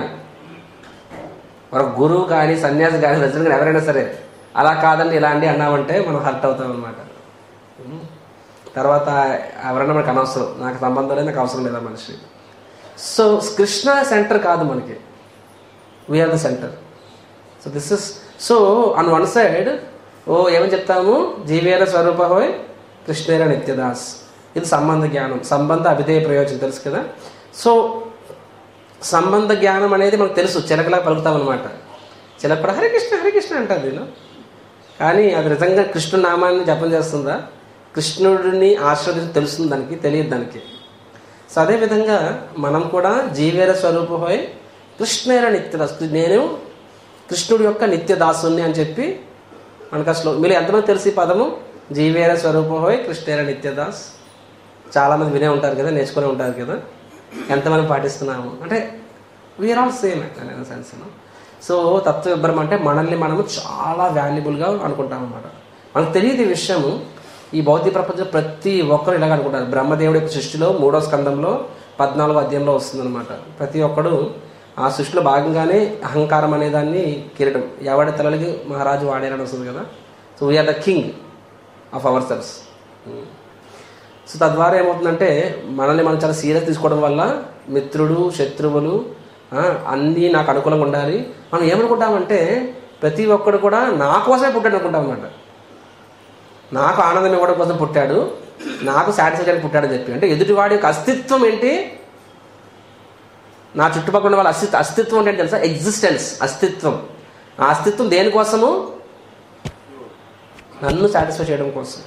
వాడు గురువు కానీ, సన్యాసి కానీ, రజని కానీ, ఎవరైనా సరే, అలా కాదండి ఇలా అండి అన్నామంటే మనం హర్ట్ అవుతాం అనమాట. తర్వాత ఎవరైనా మనకు అనవసరం, నాకు సంబంధం లేదు, నాకు అవసరం లేదా మనిషి. సో కృష్ణ సెంటర్ కాదు మనకి, we're the center. So this is so on one side ఓ ఏమని చెప్తాము, జీవేర స్వరూప హోయ్ కృష్ణేర నిత్యదాస్. ఇది సంబంధ జ్ఞానం, సంబంధ అభిధేయ ప్రయోజనం తెలుసు కదా. సో సంబంధ జ్ఞానం అనేది మనకు తెలుసు, చిలకలా పలుకుతాం అనమాట. చిలకడ హరికృష్ణ హరికృష్ణ అంటారు వీళ్ళు, కానీ అది నిజంగా కృష్ణు నామాన్ని జపం చేస్తుందా, కృష్ణుడిని ఆశ్రయించి తెలుస్తుంది దానికి, తెలియదు దానికి. సో అదేవిధంగా మనం కూడా జీవేర స్వరూప హోయ్ కృష్ణేర నిత్యదాస్, నేను కృష్ణుడి యొక్క నిత్యదాసుని అని చెప్పి మనకు అసలు మీరు ఎంతమంది తెలిసి పదము జీవేర స్వరూప హోయ్ కృష్ణేర నిత్యదాస్? చాలామంది వినే ఉంటారు కదా, నేర్చుకునే ఉంటారు కదా. ఎంతమంది పాటిస్తున్నాము అంటే వీఆర్ ఆల్ సేమ్ అనే సెన్స్. సో తత్వ విభ్రమ అంటే మనల్ని మనము చాలా వాల్యుబుల్గా అనుకుంటాం అన్నమాట. మనకు తెలియదు ఈ విషయము. ఈ భౌతిక ప్రపంచం ప్రతి ఒక్కరు ఇలాగ అనుకుంటారు. బ్రహ్మదేవుడి యొక్క సృష్టిలో మూడో స్కందంలో పద్నాలుగో అధ్యాయంలో వస్తుందన్నమాట. ప్రతి ఒక్కడు ఆ సృష్టిలో భాగంగానే అహంకారం అనే దాన్ని కిరీటం ఎవడి తలలకి మహారాజు వాడేరని వస్తుంది కదా. So we're the king of ourselves. So తద్వారా ఏమవుతుందంటే మనల్ని మనం చాలా సీరియస్ తీసుకోవడం వల్ల మిత్రుడు, శత్రువులు అన్నీ నాకు అనుకూలంగా ఉండాలి. మనం ఏమనుకుంటామంటే ప్రతి ఒక్కడు కూడా నా కోసమే పుట్టాడు అనుకుంటాం అన్నమాట. నాకు ఆనందం ఇవ్వడం కోసం పుట్టాడు, నాకు సాటిస్ఫై చేయడానికి పుట్టాడని చెప్పి. అంటే ఎదుటివాడి యొక్క అస్తిత్వం ఏంటి? నా చుట్టుపక్కల ఉన్న వాళ్ళ అస్తిత్వం అస్తిత్వం అంటే తెలుసా? ఎగ్జిస్టెన్స్, అస్తిత్వం. ఆ అస్తిత్వం దేనికోసము? నన్ను సాటిస్ఫై చేయడం కోసం.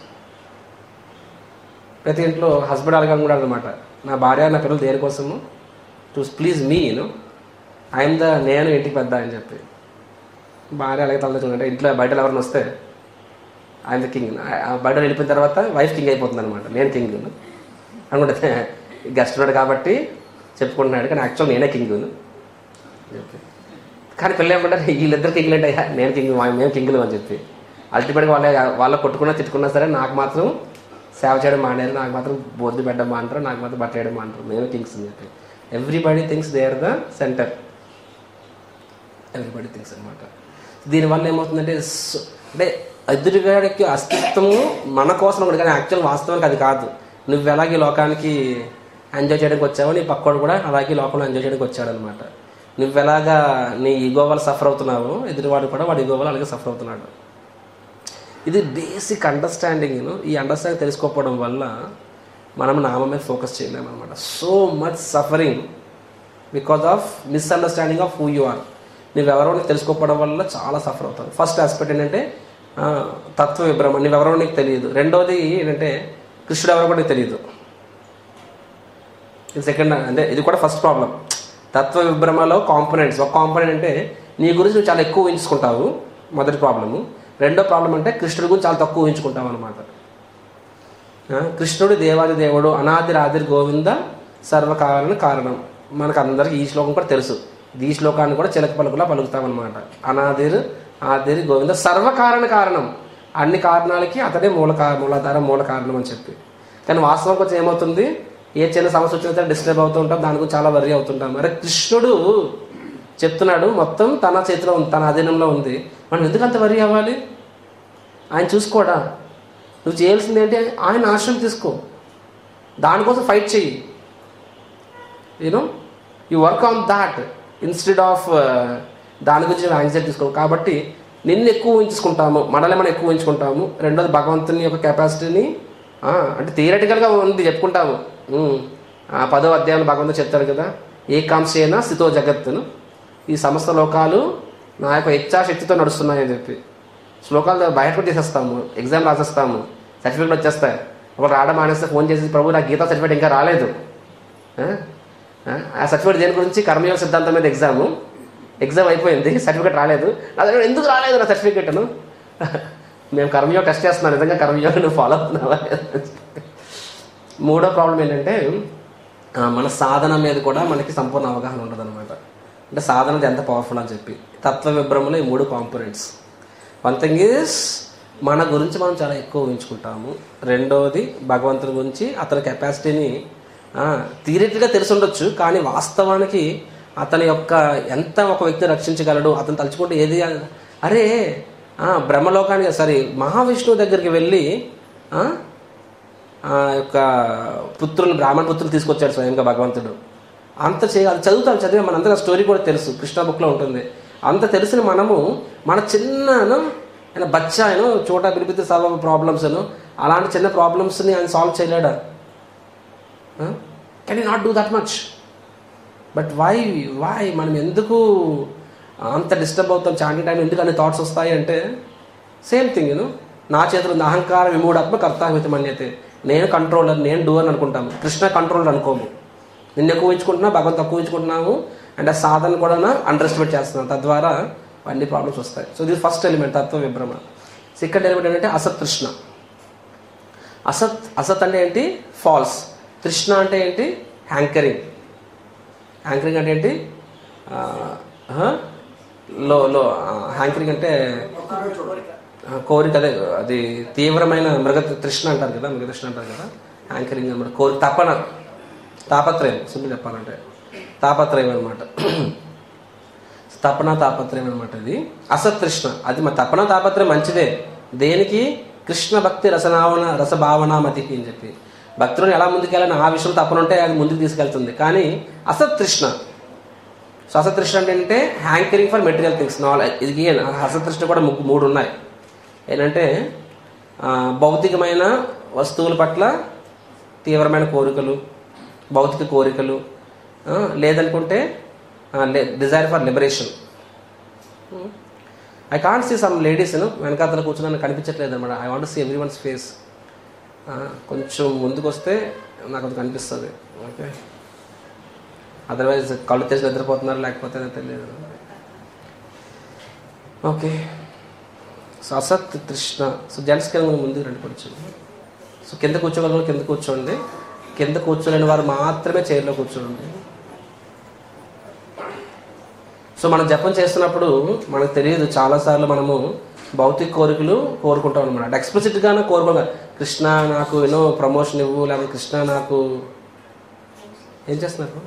ప్రతి ఇంట్లో హస్బెండ్ అడగడం కూడా అనమాట, నా భార్య నా పిల్లలు దేనికోసము? To please me you know I'm the, నేను ఇంటికి పెద్ద అని చెప్పి. భార్య అలాగే తల చూడండి, ఇంట్లో బయటలు ఎవరైనా వస్తే ఐఎమ్ ద కింగ్, బయట వెళ్ళిపోయిన తర్వాత వైఫ్ కింగ్ అయిపోతుంది అనమాట, నేను కింగ్ అనుకుంటే గెస్ట్ ఉన్నాడు కాబట్టి చెప్పుకుంటున్నాడు, కానీ యాక్చువల్ నేనే కింగ్ చెప్పి. కానీ పిల్లలు ఏమంటారు, వీళ్ళిద్దరు కింగ్లు అంటే నేను కింగ్, మేము కింగ్లు అని చెప్పి. అల్టిమేట్గా వాళ్ళ వాళ్ళ కొట్టుకున్నా తిట్టుకున్నా సరే నాకు మాత్రం సేవ చేయడం మానేరు, నాకు మాత్రం బొద్దు పెట్టడం మాంటారు, నాకు మాత్రం బట్ట వేయడం మాంటారు, మేము కింగ్స్ అని చెప్పి. Everybody thinks they are the center, everybody thinks అనమాట. దీనివల్ల ఏమవుతుందంటే అంటే ఎదురుగాడికి అస్తిత్వము మన కోసం కూడా, కానీ యాక్చువల్ వాస్తవానికి అది కాదు. నువ్వు ఎలాగే లోకానికి ఎంజాయ్ చేయడానికి వచ్చావో నీ పక్కోడు కూడా అలాగే లోకంలో ఎంజాయ్ చేయడానికి వచ్చాడు అనమాట. నువ్వు ఎలాగా నీ ఈగో వల్ల సఫర్ అవుతున్నావో ఎదురువాడు కూడా వాడి ఈగో వల్ల అలాగే సఫర్ అవుతున్నాడు. ఇది బేసిక్ అండర్స్టాండింగ్. ఈ అండర్స్టాండింగ్ తెలుసుకోకపోవడం వల్ల మనం నామం మీద ఫోకస్ చేయలేము అనమాట. So much suffering because of misunderstanding of who you are. నువ్వెవరో నీకు తెలుసుకోకపోవడం వల్ల చాలా సఫర్ అవుతావు. ఫస్ట్ ఆస్పెక్ట్ ఏంటంటే తత్వ విభ్రమ, నువ్వెవరో నీకు తెలియదు. రెండోది ఏంటంటే కృష్ణుడు ఎవరో కూడా నీకు తెలియదు. ఇది సెకండ్, అంటే ఇది కూడా ఫస్ట్ ప్రాబ్లం. తత్వ విభ్రమలో కాంపోనెంట్స్, ఒక కాంపోనెంట్ అంటే నీ గురించి నువ్వు చాలా ఎక్కువ ఊహించుకుంటావు, మొదటి ప్రాబ్లము. రెండో ప్రాబ్లం అంటే కృష్ణుడి గురించి చాలా తక్కువ ఊహించుకుంటాం అనమాట. కృష్ణుడు దేవాది దేవుడు, అనాది రాదిరి గోవింద సర్వకారణ కారణం. మనకు అందరికి ఈ శ్లోకం కూడా తెలుసు. ఈ శ్లోకాన్ని కూడా చిలక పలుకులా పలుకుతామన్నమాట. అనాదిర్ ఆదిరి గోవింద సర్వకారణ కారణం, అన్ని కారణాలకి అతడే మూల మూలాధారం మూల కారణం అని చెప్పి. కానీ వాస్తవం కొంచెం ఏమవుతుంది, ఏ చిన్న సమస్య వచ్చినా సరే డిస్టర్బ్ అవుతూ ఉంటాం, దాని గురించి చాలా వర్రీ అవుతుంటాం. మరి కృష్ణుడు చెప్తున్నాడు మొత్తం తన చేతిలో ఉంది, తన అధీనంలో ఉంది, మనం ఎందుకు అంత వర్రీ అవ్వాలి? ఆయన చూసుకోడా? నువ్వు చేయాల్సింది ఏంటి, ఆయన ఆశ్రయం తీసుకో, దానికోసం ఫైట్ చెయ్యి. You know you work on that instead of దాని గురించి నువ్వు యాంగ్జైటీ తీసుకో. కాబట్టి నిన్ను ఎక్కువ ఊహించుకుంటాము, మనల్ని మనం ఎక్కువ ఊహించుకుంటాము. రెండోది భగవంతుని యొక్క కెపాసిటీని అంటే థియరటికల్గా ఉంది చెప్పుకుంటాము. పదో అధ్యాయంలో భగవంతుడు చెప్తారు కదా, ఏకాంశేన స్థితో జగత్తును, ఈ సమస్త లోకాలు నా యొక్క ఇచ్ఛాశక్తితో నడుస్తున్నాయని చెప్పి. శ్లోకాలు బయట కూడా తీసేస్తాము, ఎగ్జామ్ రాసేస్తాము, సర్టిఫికేట్ వచ్చేస్తాయి. ఒకటి రావడం మానేస్తే ఫోన్ చేసి ప్రభు నా గీతా సర్టిఫికేట్ ఇంకా రాలేదు. ఆ సర్టిఫికేట్ దేని గురించి? కర్మయోగ సిద్ధాంతం మీద ఎగ్జాము, ఎగ్జామ్ అయిపోయింది, సర్టిఫికేట్ రాలేదు. నా దగ్గర ఎందుకు రాలేదు నా సర్టిఫికేట్ను? మేము కర్మయోగ టెస్ట్ చేస్తున్నాం, నిజంగా కర్మయోగ నువ్వు ఫాలో అవుతున్నావా? మూడో ప్రాబ్లం ఏంటంటే మన సాధన మీద కూడా మనకి సంపూర్ణ అవగాహన ఉండదు అనమాట. అంటే సాధనది ఎంత పవర్ఫుల్ అని చెప్పి. తత్వ విభ్రమలో ఈ మూడు కాంపోనెంట్స్. వన్ థింగ్ ఈజ్ మన గురించి మనం చాలా ఎక్కువ ఊహించుకుంటాము. రెండోది భగవంతుడి గురించి అతని కెపాసిటీని థియరిటికల్గా తెలిసి ఉండొచ్చు, కానీ వాస్తవానికి అతని యొక్క ఎంత ఒక వ్యక్తిని రక్షించగలడు, అతను తలుచుకుంటే ఏది. అరే బ్రహ్మలోకానికి సారీ మహావిష్ణువు దగ్గరికి వెళ్ళి ఆ యొక్క పుత్రులు బ్రాహ్మణ పుత్రులు తీసుకొచ్చాడు స్వయంగా భగవంతుడు. అంత చేయ అది చదువుతాం, చదివే మనందరూ ఆ స్టోరీ కూడా తెలుసు, కృష్ణ బుక్లో ఉంటుంది. అంత తెలిసిన మనము మన చిన్నను ఆయన బచ్చా ఆయన చోట పిలిపితే సర్వ ప్రాబ్లమ్స్ అను అలాంటి చిన్న ప్రాబ్లమ్స్ని ఆయన సాల్వ్ చేయలేడా? Can you not do that much? But why why మనం ఎందుకు అంత డిస్టర్బ్ అవుతాం? చాంటి టైం ఎందుకు అన్ని థాట్స్ వస్తాయి అంటే సేమ్ థింగ్ యూను నా చేతిలో ఉంది అహంకార విమూఢాత్మ కర్తావిత మన్యతే. నేను కంట్రోలర్, నేను డూ అని అనుకుంటాము. కృష్ణ కంట్రోలర్ అనుకోము. నిన్ను ఎక్కువ ఊహించుకుంటున్నా, భగవంతు తక్కువ ఊహించుకుంటున్నాము, అండ్ ఆ సాధన కూడా అండర్ ఎస్టిమేట్ చేస్తున్నాం. తద్వారా అన్ని ప్రాబ్లమ్స్ వస్తాయి. సో ఇది ఫస్ట్ ఎలిమెంట్, తత్వ విభ్రమ. సెకండ్ ఎలిమెంట్ ఏంటంటే అసత్ తృష్ణ. అసత్ అసత్ అంటే ఏంటి? ఫాల్స్. తృష్ణ అంటే ఏంటి? హ్యాంకరింగ్. హ్యాంకరింగ్ అంటే ఏంటి? లో లో హ్యాంకరింగ్ అంటే కోరిక. అదే అది తీవ్రమైన మృగ తృష్ణ అంటారు కదా, మృగ తృష్ణ అంటారు కదా. హ్యాంకరింగ్ అనమాట, కోరిక, తపన, తాపత్రయం. సింపుల్ చెప్పాలంటే తాపత్రయం అనమాట. తపన తాపత్రయం అనమాట. ఇది అసతృష్ణ. అది మా తపన తాపత్రయం మంచిదే. దేనికి? కృష్ణ భక్తి రసనావన రసభావనామతి అని చెప్పి భక్తులను ఎలా ముందుకెళ్ళాలని ఆ విషయం తపన ఉంటే అది ముందుకు తీసుకెళ్తుంది. కానీ అసతృష్ణ, సో అసతృష్ణ అంటే ఏంటంటే hankering for material things. Knowledge. ఇది అసతృష్ణ కూడా మూడు ఉన్నాయి. ఏంటంటే భౌతికమైన వస్తువుల పట్ల తీవ్రమైన కోరికలు, భౌతిక కోరికలు, లేదనుకుంటే desire for liberation. I can't see some ladies వెనకాతల కూర్చుని కనిపించట్లేదు అనమాట. I want see everyone's face. కొంచెం ముందుకు వస్తే నాకు అది కనిపిస్తుంది. ఓకే, అదర్వైజ్ కళ్ళు తెచ్చి నిద్రపోతున్నారు లేకపోతే తెలియదు. ఓకే, సో అసత్ తృష్ణ. సో జెంట్స్కి ముందుకు రండి కొంచెం. సో కింద కూర్చోగలను కింద కూర్చోండి. కింద కూర్చోలేని వారు మాత్రమే చైర్లో కూర్చోండి. సో మనం జపం చేస్తున్నప్పుడు మనకు తెలియదు, చాలాసార్లు మనము భౌతిక కోరికలు కోరుకుంటాం అనమాట. అంటే ఎక్స్ప్లిసిట్గానే కోరుకోగా, కృష్ణ నాకు ఎన్నో ప్రమోషన్ ఇవ్వు, లేకపోతే కృష్ణ నాకు ఏం చేస్తున్నారు,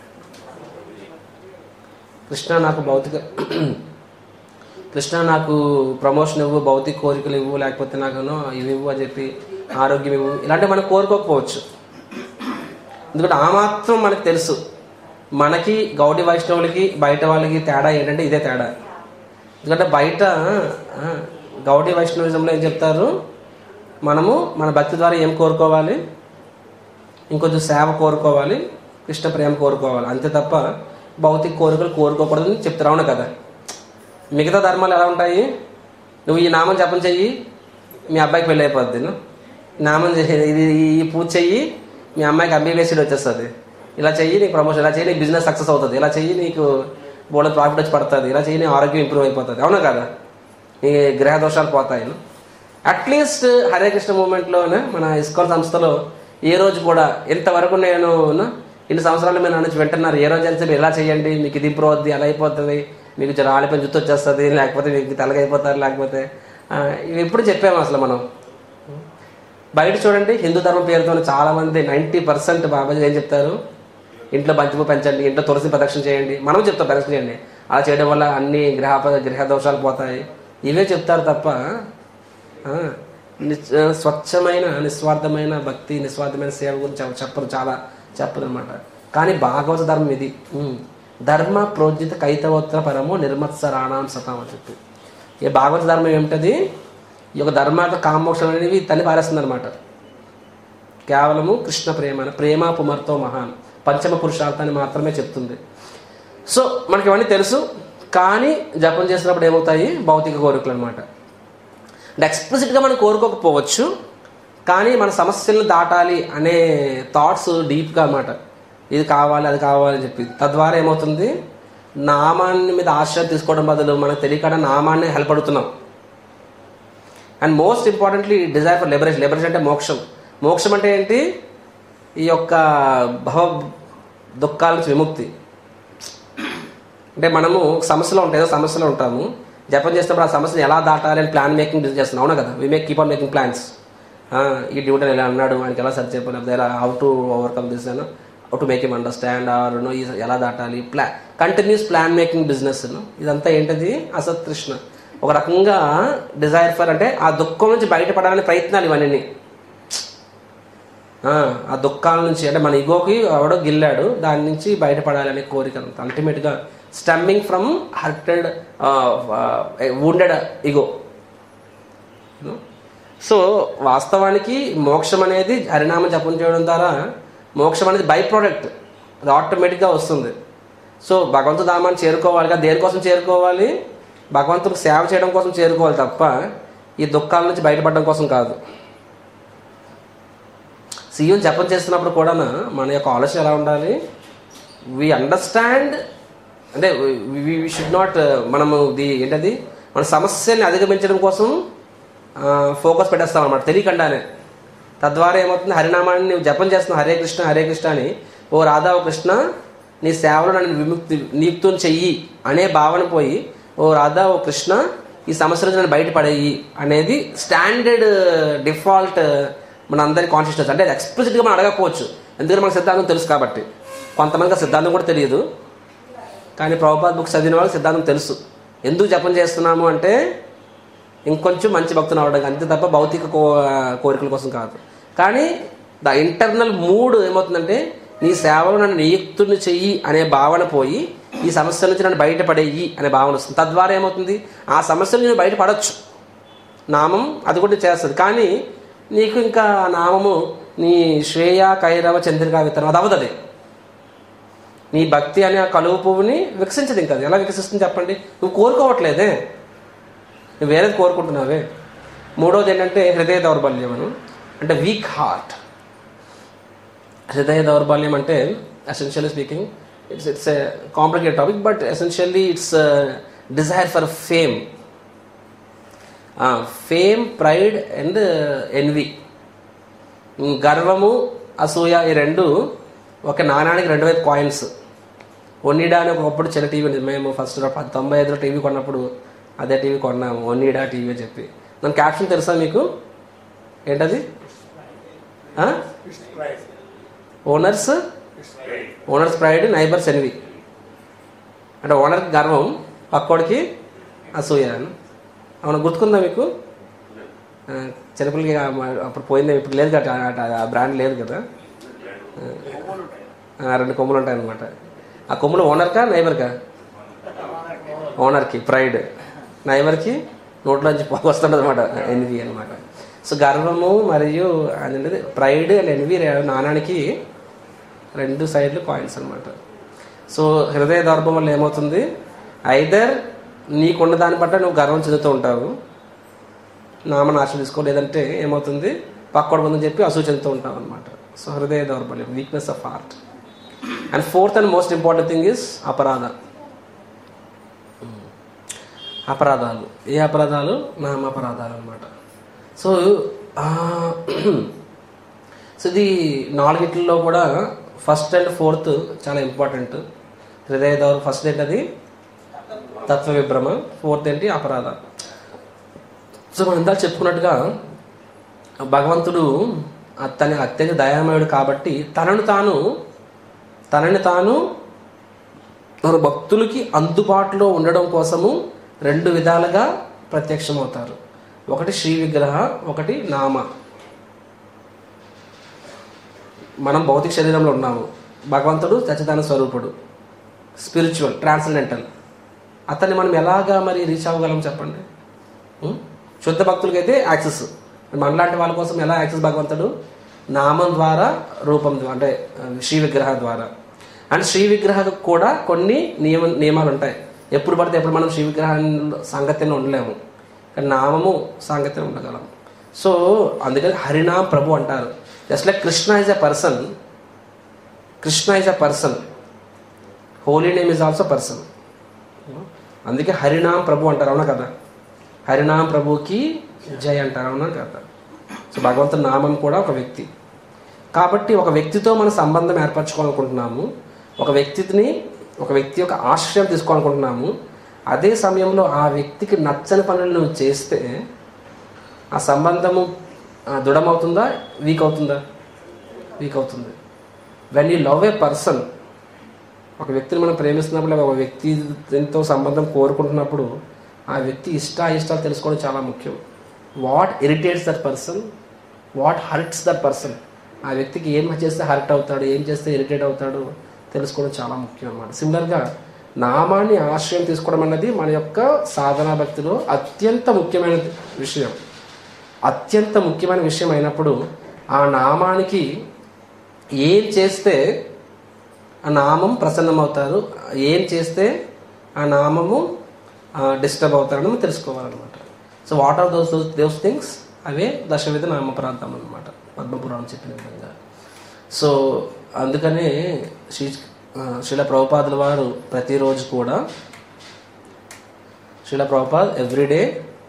కృష్ణ నాకు భౌతిక కృష్ణ నాకు ప్రమోషన్ ఇవ్వు, భౌతిక కోరికలు ఇవ్వు, లేకపోతే నాకు ఇవి ఇవ్వు అని చెప్పి ఆరోగ్యం ఇవ్వు, ఇలాంటివి మనం కోరుకోకపోవచ్చు. ఎందుకంటే ఆ మాత్రం మనకు తెలుసు, మనకి గౌడీ వైష్ణవులకి బయట వాళ్ళకి తేడా ఏంటంటే ఇదే తేడా. ఎందుకంటే బయట గౌడీ వైష్ణవిజంలో ఏం చెప్తారు, మనము మన భక్తి ద్వారా ఏం కోరుకోవాలి, ఇంకొంచెం సేవ కోరుకోవాలి, కృష్ణ ప్రేమ కోరుకోవాలి, అంతే తప్ప భౌతిక కోరికలు కోరుకోకూడదని చెప్తారు. అవును కదా. మిగతా ధర్మాలు ఎలా ఉంటాయి, నువ్వు ఈ నామం జపం చెయ్యి మీ అబ్బాయికి పెళ్ళి అయిపోద్ది, నామం ఇది ఈ పూజ చెయ్యి మీ అమ్మాయికి ఎంబీబీఎస్ సీట్ వచ్చేస్తుంది, ఇలా చెయ్యి నీకు ప్రమోషన్, ఇలా చెయ్యి నీకు బిజినెస్ సక్సెస్ అవుతుంది, ఇలా చెయ్యి నీకు బోర్డు ప్రాఫిట్ వచ్చి పడుతుంది, ఇలా చెయ్యి నీ ఆరోగ్యం ఇంప్రూవ్ అయిపోతుంది. అవునా కదా, నీ గ్రహ దోషాలు పోతాయి. అట్లీస్ట్ హరే కృష్ణ మూవ్మెంట్లోనే మన ఇస్కాన్ సంస్థలో ఏ రోజు కూడా ఇంతవరకు నేను ఇన్ని సంవత్సరాలు మీరు నుంచి వింటున్నారు, ఏ రోజు అయితే మీరు ఇలా చేయండి మీకు ఇది ఇంప్రూవ్ అవుద్ది, అలా అయిపోతుంది, మీకు జర ఆలిపోయిన జుత్తు వచ్చేస్తుంది, లేకపోతే మీకు తెల్లగైపోతారు, లేకపోతే ఇవి ఎప్పుడు చెప్పాము అసలు మనం. బయట చూడండి, హిందూ ధర్మం పేరుతో చాలా మంది నైంటీ పర్సెంట్ బాబాజీ ఏం చెప్తారు, ఇంట్లో బంతిపూ పెంచండి, ఇంట్లో తులసి ప్రదక్షిణ చేయండి, మనం చెప్తాం ప్రదక్షిణ చేయండి, అలా చేయడం వల్ల అన్ని గ్రహ గ్రహ దోషాలు పోతాయి, ఇవే చెప్తారు తప్ప స్వచ్ఛమైన నిస్వార్థమైన భక్తి నిస్వార్థమైన సేవ గురించి చెప్పరు, చాలా చెప్పరు అనమాట. కానీ భాగవత ధర్మం ఇది, ధర్మ ప్రోజ్జిత కైతవోత్తర పరము నిర్మత్సరాణం సతం అని చెప్పి. ఈ భాగవత ధర్మం ఏమిటది, ఈ యొక్క ధర్మాత కామోక్షం అనేవి తల్లి పారేస్తుంది అనమాట. కేవలము కృష్ణ ప్రేమ, ప్రేమ పుమర్తో మహాన్, పంచమ పురుషార్థాన్ని మాత్రమే చెప్తుంది. సో మనకి ఇవన్నీ తెలుసు, కానీ జపం చేసినప్పుడు ఏమవుతాయి, భౌతిక కోరికలు అనమాట. అంటే ఎక్స్ప్లిసిట్గా మనం కోరుకోకపోవచ్చు, కానీ మన సమస్యలను దాటాలి అనే థాట్స్ డీప్గా అన్నమాట, ఇది కావాలి అది కావాలని చెప్పి. తద్వారా ఏమవుతుంది, నామాన్ని మీద ఆశ్రయం తీసుకోవడం బదులు మనకు తెలియకుండా నామాన్ని హెల్ప్ అడుగుతున్నాం. And most importantly desire for liberation. Liberation అంటే మోక్షం. మోక్షం అంటే ఏంటి, ఈ యొక్క భవ దుఃఖాల నుంచి విముక్తి. అంటే మనము సమస్యలో ఉంటాయి, ఏదో సమస్యలో ఉంటాము, జపం చేసినప్పుడు ఆ సమస్యను ఎలా దాటాలి అని ప్లాన్ మేకింగ్ చేస్తున్నాం. అవునా కదా, we make keep on making plans. ఈ డ్యూటీ ఎలా అన్నాడు, ఆయనకి ఎలా సర్చ్ చెప్పాలి, ఎలా how to overcome this, how to make him understand, or no ఎలా దాటాలి, ప్లా కంటిన్యూస్ ప్లాన్ మేకింగ్ బిజినెస్. ఇదంతా ఏంటది, అసత్ తృష్ణ. ఒక రకంగా డిజైర్ ఫర్ అంటే ఆ దుఃఖం నుంచి బయటపడాలని ప్రయత్నాలు ఇవన్నీ. ఆ దుఃఖాల నుంచి అంటే మన ఇగోకి ఎవడో గిల్లాడు, దాని నుంచి బయటపడాలనే కోరిక అంత అల్టిమేట్గా stemming from hurted wounded ego. So వాస్తవానికి మోక్షం అనేది హరినామం జపం చేయడం ద్వారా మోక్షం అనేది బై ప్రోడక్ట్, అది ఆటోమేటిక్గా వస్తుంది. సో భగవంతుడు ధామాన్ని చేరుకోవాలి కదా, దేనికోసం చేరుకోవాలి, భగవంతుడికి సేవ చేయడం కోసం చేరుకోవాలి తప్ప ఈ దుఃఖాల నుంచి బయటపడడం కోసం కాదు. సీఎం జపం చేస్తున్నప్పుడు కూడా మన యొక్క ఆలోచన ఎలా ఉండాలి, వి అండర్స్టాండ్, అంటే వి షుడ్ నాట్, మనము ది ఏంటది మన సమస్యల్ని అధిగమించడం కోసం ఫోకస్ పెట్టేస్తాం అన్నమాట తెలియకుండానే. తద్వారా ఏమవుతుంది, హరినామాన్ని నువ్వు జపం చేస్తున్నావు, హరే కృష్ణ హరే కృష్ణ అని, ఓ రాధా ఓ కృష్ణ నీ సేవలో నన్ను విముక్తి నియుక్తుని చెయ్యి అనే భావన పోయి, ఓ రాధా ఓ కృష్ణ ఈ సమస్య నుంచి నన్ను బయటపడేయి అనేది స్టాండర్డ్ డిఫాల్ట్ మన అందరి కాన్షియస్నెస్. అంటే ఎక్స్ప్లిసిట్గా మనం అడగకపోవచ్చు, ఎందుకంటే మనకు సిద్ధాంతం తెలుసు కాబట్టి. కొంతమందికి సిద్ధాంతం కూడా తెలియదు, కానీ ప్రభుపాద బుక్స్ చదివిన వాళ్ళకి సిద్ధాంతం తెలుసు. ఎందుకు జపం చేస్తున్నాము అంటే ఇంకొంచెం మంచి భక్తులు అవడం, అంతే తప్ప భౌతిక కో కోరికల కోసం కాదు. కానీ ద ఇంటర్నల్ మూడ్ ఏమవుతుందంటే, నీ సేవలో నన్ను నియుక్తుని చెయ్యి అనే భావన పోయి ఈ సమస్య నుంచి నన్ను బయటపడేయి అనే భావన వస్తుంది. తద్వారా ఏమవుతుంది, ఆ సమస్యలు నేను బయటపడవచ్చు, నామం అది కూడా చేస్తుంది. కానీ నీకు ఇంకా నామము నీ శ్రేయ కైరవ చంద్రికా విత్తనం అది అవ్వదు. నీ భక్తి అనే ఆ కలువ పువ్వుని వికసించదు. ఇంకా ఎలా వికసిస్తుంది చెప్పండి? నువ్వు కోరుకోవట్లేదే, నువ్వు వేరేది కోరుకుంటున్నావే. మూడోది ఏంటంటే హృదయ దౌర్బల్యం అను, అంటే వీక్ హార్ట్. హృదయ దౌర్బల్యం అంటే essentially speaking it's it's a complicated topic, but essentially it's desire for fame. Fame, pride and envy. గర్వము, అసూయ, ఈ రెండు ఒక నాణానికి రెండు వైపు కాయిన్స్. ఒన్నిడా అని ఒకప్పుడు చిన్న టీవీ ఉంది. మేము ఫస్ట్ తొంభై ఐదులో టీవీ కొన్నప్పుడు అదే టీవీ కొన్నాము, ఒన్నిడా టీవీ అని చెప్పి. దాని క్యాప్షన్ తెలుసా మీకు? ఏంటది? Owner's owner's pride, neighbour's envy. అంటే ఓనర్కి గర్వం, పక్కోడికి అసూయ. అవునా, గుర్తుకుందా మీకు? చిన్నపిల్లకి అప్పుడు పోయిందా? ఇప్పుడు లేదు కదా, ఆ బ్రాండ్ లేదు కదా. రెండు కొమ్ములు ఉంటాయి అనమాట. ఆ కొమ్ములు ఓనర్కా నైబర్కా? ఓనర్కి ప్రైడ్, నైబర్కి నోట్లోంచి వస్తుంటుంది అనమాట, ఎన్వి అనమాట. సో గర్వము మరియు అదేంటది ప్రైడ్ అండ్ ఎన్వి నాణానికి రెండు సైడ్లు కాయిన్స్ అనమాట. సో హృదయ దౌర్బల్యం వల్ల ఏమవుతుంది? ఐదర్ నీకున్న దాన్ని బట్ట నువ్వు గర్వం చెందుతూ ఉంటావు, నామని ఆశ తీసుకో, లేదంటే ఏమవుతుంది పక్కోడు ముందని చెప్పి అసూయ చెందుతూ ఉంటావు అనమాట. సో హృదయ దౌర్బల్యం, weakness of heart. And fourth and most important thing is aparadha. అపరాధాలు. ఏ అపరాధాలు? నామ అపరాధాలు అనమాట. సో సో ఇది నాలుగిట్లో కూడా ఫస్ట్ అండ్ ఫోర్త్ చాలా ఇంపార్టెంట్. హృదయ దౌర్ ఫస్ట్ ఏంటది? తత్వ విభ్రమ. ఫోర్త్ ఏంటి? అపరాధ. సో మనం ఇందాక చెప్పుకున్నట్టుగా భగవంతుడు తన అత్యంత దయామయుడు కాబట్టి తనను తాను తనని తాను తన భక్తులకి అందుబాటులో ఉండడం కోసము రెండు విధాలుగా ప్రత్యక్షమవుతారు. ఒకటి శ్రీ విగ్రహ, ఒకటి నామ. మనం భౌతిక శరీరంలో ఉన్నాము, భగవంతుడు సచ్చిదాన స్వరూపుడు, స్పిరిచువల్, ట్రాన్సెండెంటల్. అతన్ని మనం ఎలాగా మరి రీచ్ అవ్వగలం చెప్పండి? శుద్ధ భక్తులకైతే యాక్సెస్, మనలాంటి వాళ్ళ కోసం ఎలా యాక్సెస్? భగవంతుడు నామం ద్వారా, రూపం ద్వారా, అంటే శ్రీ విగ్రహ ద్వారా. అండ్ శ్రీ విగ్రహకు కూడా కొన్ని నియమ నియమాలు ఉంటాయి. ఎప్పుడు పడితే ఎప్పుడు మనం శ్రీ విగ్రహాన్ని సాంగత్యంలో ఉండలేము, కానీ నామము సాంగత్యం ఉండగలం. సో అందుకని హరినామ్ ప్రభు అంటారు. Just like Krishna is a person, Krishna is a person, holy name is also person. అందుకే హరినామ్ ప్రభు అంటారు, అవునా కదా? హరినామ్ ప్రభుకి జై అంటారు, అవునా కదా? సో భగవంతుని నామం కూడా ఒక వ్యక్తి కాబట్టి ఒక వ్యక్తితో మనం సంబంధం ఏర్పరచుకోవాలనుకుంటున్నాము, ఒక వ్యక్తిని ఒక వ్యక్తి యొక్క ఆశ్రయం తీసుకోవాలనుకుంటున్నాము. అదే సమయంలో ఆ వ్యక్తికి నచ్చని పనులు నువ్వు చేస్తే ఆ సంబంధము దృఢమవుతుందా, వీక్ అవుతుందా? వీక్ అవుతుంది. When you love a person, ఒక వ్యక్తిని మనం ప్రేమిస్తున్నప్పుడు, ఒక వ్యక్తితో సంబంధం కోరుకుంటున్నప్పుడు ఆ వ్యక్తి ఇష్ట ఇష్టాలు తెలుసుకోవడం చాలా ముఖ్యం. What irritates that person, what hurts that person, ఆ వ్యక్తికి ఏం చేస్తే హర్ట్ అవుతాడు, ఏం చేస్తే ఇరిటేట్ అవుతాడు తెలుసుకోవడం చాలా ముఖ్యం అన్నమాట. సిమిలర్గా నామాన్ని ఆశ్రయం తీసుకోవడం అన్నది మన యొక్క సాధనా భక్తిలో అత్యంత ముఖ్యమైన విషయం. అత్యంత ముఖ్యమైన విషయం అయినప్పుడు ఆ నామానికి ఏం చేస్తే ఆ నామం ప్రసన్నమవుతారు, ఏం చేస్తే ఆ నామము డిస్టర్బ్ అవుతారని మనం తెలుసుకోవాలన్నమాట. So what are those those things? అవే దశవిధ నామపరాధం అన్నమాట, పద్మపురాణం చెప్పిన విధంగా. సో అందుకనే శ్రీ శ్రీల ప్రభుపాదుల వారు ప్రతిరోజు కూడా, శ్రీల ప్రభుపాద్ ఎవ్రీడే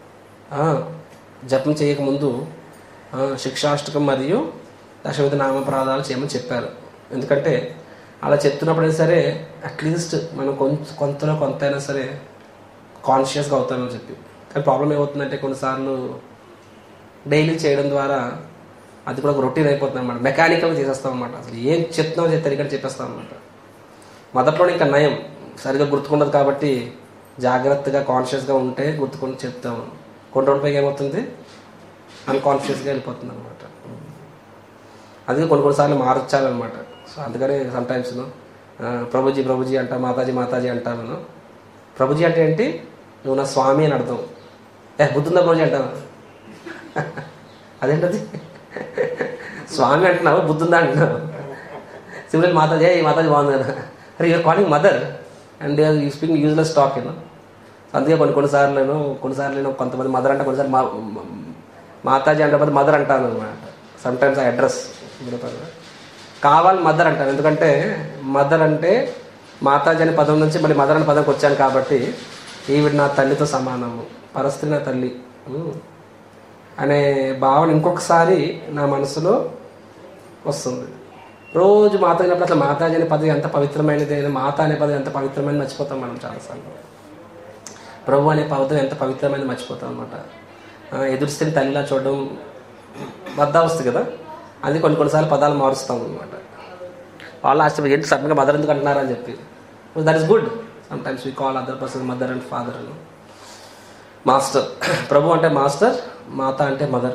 జపం చేయకముందు శిక్షాష్టకం మరియు దశవిధ నామపరాధాలు చేయమని చెప్పారు. ఎందుకంటే అలా చెప్తున్నప్పుడైనా సరే అట్లీస్ట్ మనం కొంత కొంతలో కొంత అయినా సరే కాన్షియస్గా అవుతామని చెప్పి. కానీ ప్రాబ్లం ఏమవుతుందంటే కొన్నిసార్లు డైలీ చేయడం ద్వారా అది కూడా ఒక రొటీన్ అయిపోతుంది అనమాట, మెకానికల్గా చేసేస్తాం అనమాట. అసలు ఏం చెప్తున్నామో చెప్తారు ఇక్కడ చెప్పేస్తాం అనమాట. మొదట్లో ఇంకా నయం, సరిగ్గా గుర్తుకుండదు కాబట్టి జాగ్రత్తగా కాన్షియస్గా ఉంటే గుర్తుకొని చెప్తాము. కొన్ని రోజుల పైకి ఏమవుతుంది, అన్కాన్షియస్గా వెళ్ళిపోతుంది అనమాట. అందుకే కొన్ని కొన్నిసార్లు మార్చాలన్నమాట. సో అందుకనే సమ్టైమ్స్ ప్రభుజీ ప్రభుజీ అంటా, మాతాజీ మాతాజీ అంటాను. ప్రభుజీ అంటే ఏంటి? నువ్వు నా స్వామి అని అర్థం. ఏ బుద్ధుందా ప్రభుజీ అంటాను, అదేంటది? స్వామి అంటున్నావు, బుద్ధుందా అంటున్నావు. సింపుల్ మాతాజీ, ఈ మాతాజీ బాగుంది కదా, you're calling mother and you speaking useless talk you know. అందుకే కొన్ని కొన్నిసార్లు నేను కొన్నిసార్లు నేను కొంతమంది మదర్ అంటే కొన్నిసార్లు మా మాతాజీ అంటే మదర్ అంటాను అనమాట. సమ్టైమ్స్ ఆ అడ్రస్ కావాలి మదర్ అంటాను. ఎందుకంటే మదర్ అంటే మాతాజీ అనే పదం నుంచి మళ్ళీ మదర్ అనే పదంకి వచ్చాను కాబట్టి ఈవిడ నా తల్లితో సమానము, పరస్త్రీ నా తల్లి అనే భావన ఇంకొకసారి నా మనసులో వస్తుంది. రోజు మాత అయినప్పుడు అసలు మాతాజీ అనే పదం ఎంత పవిత్రమైనది, మాత అనే పదం ఎంత పవిత్రమైనది మర్చిపోతాం మనం చాలాసార్లు. ప్రభు అనే పదం ఎంత పవిత్రమైనది మర్చిపోతాం అనమాట. ఎదురుస్తే తల్లిలా చూడడం బద్దావస్థ కదా, అది కొన్ని కొన్నిసార్లు పదాలు మారుస్తాం అనమాట. వాళ్ళు ఆశ్చర్య ఏంటి సడన్గా మదర్ ఎందుకు అంటున్నారా అని చెప్పి. That is good. Sometimes we call other person mother and father అని. మాస్టర్ ప్రభు అంటే మాస్టర్, మాత అంటే మదర్.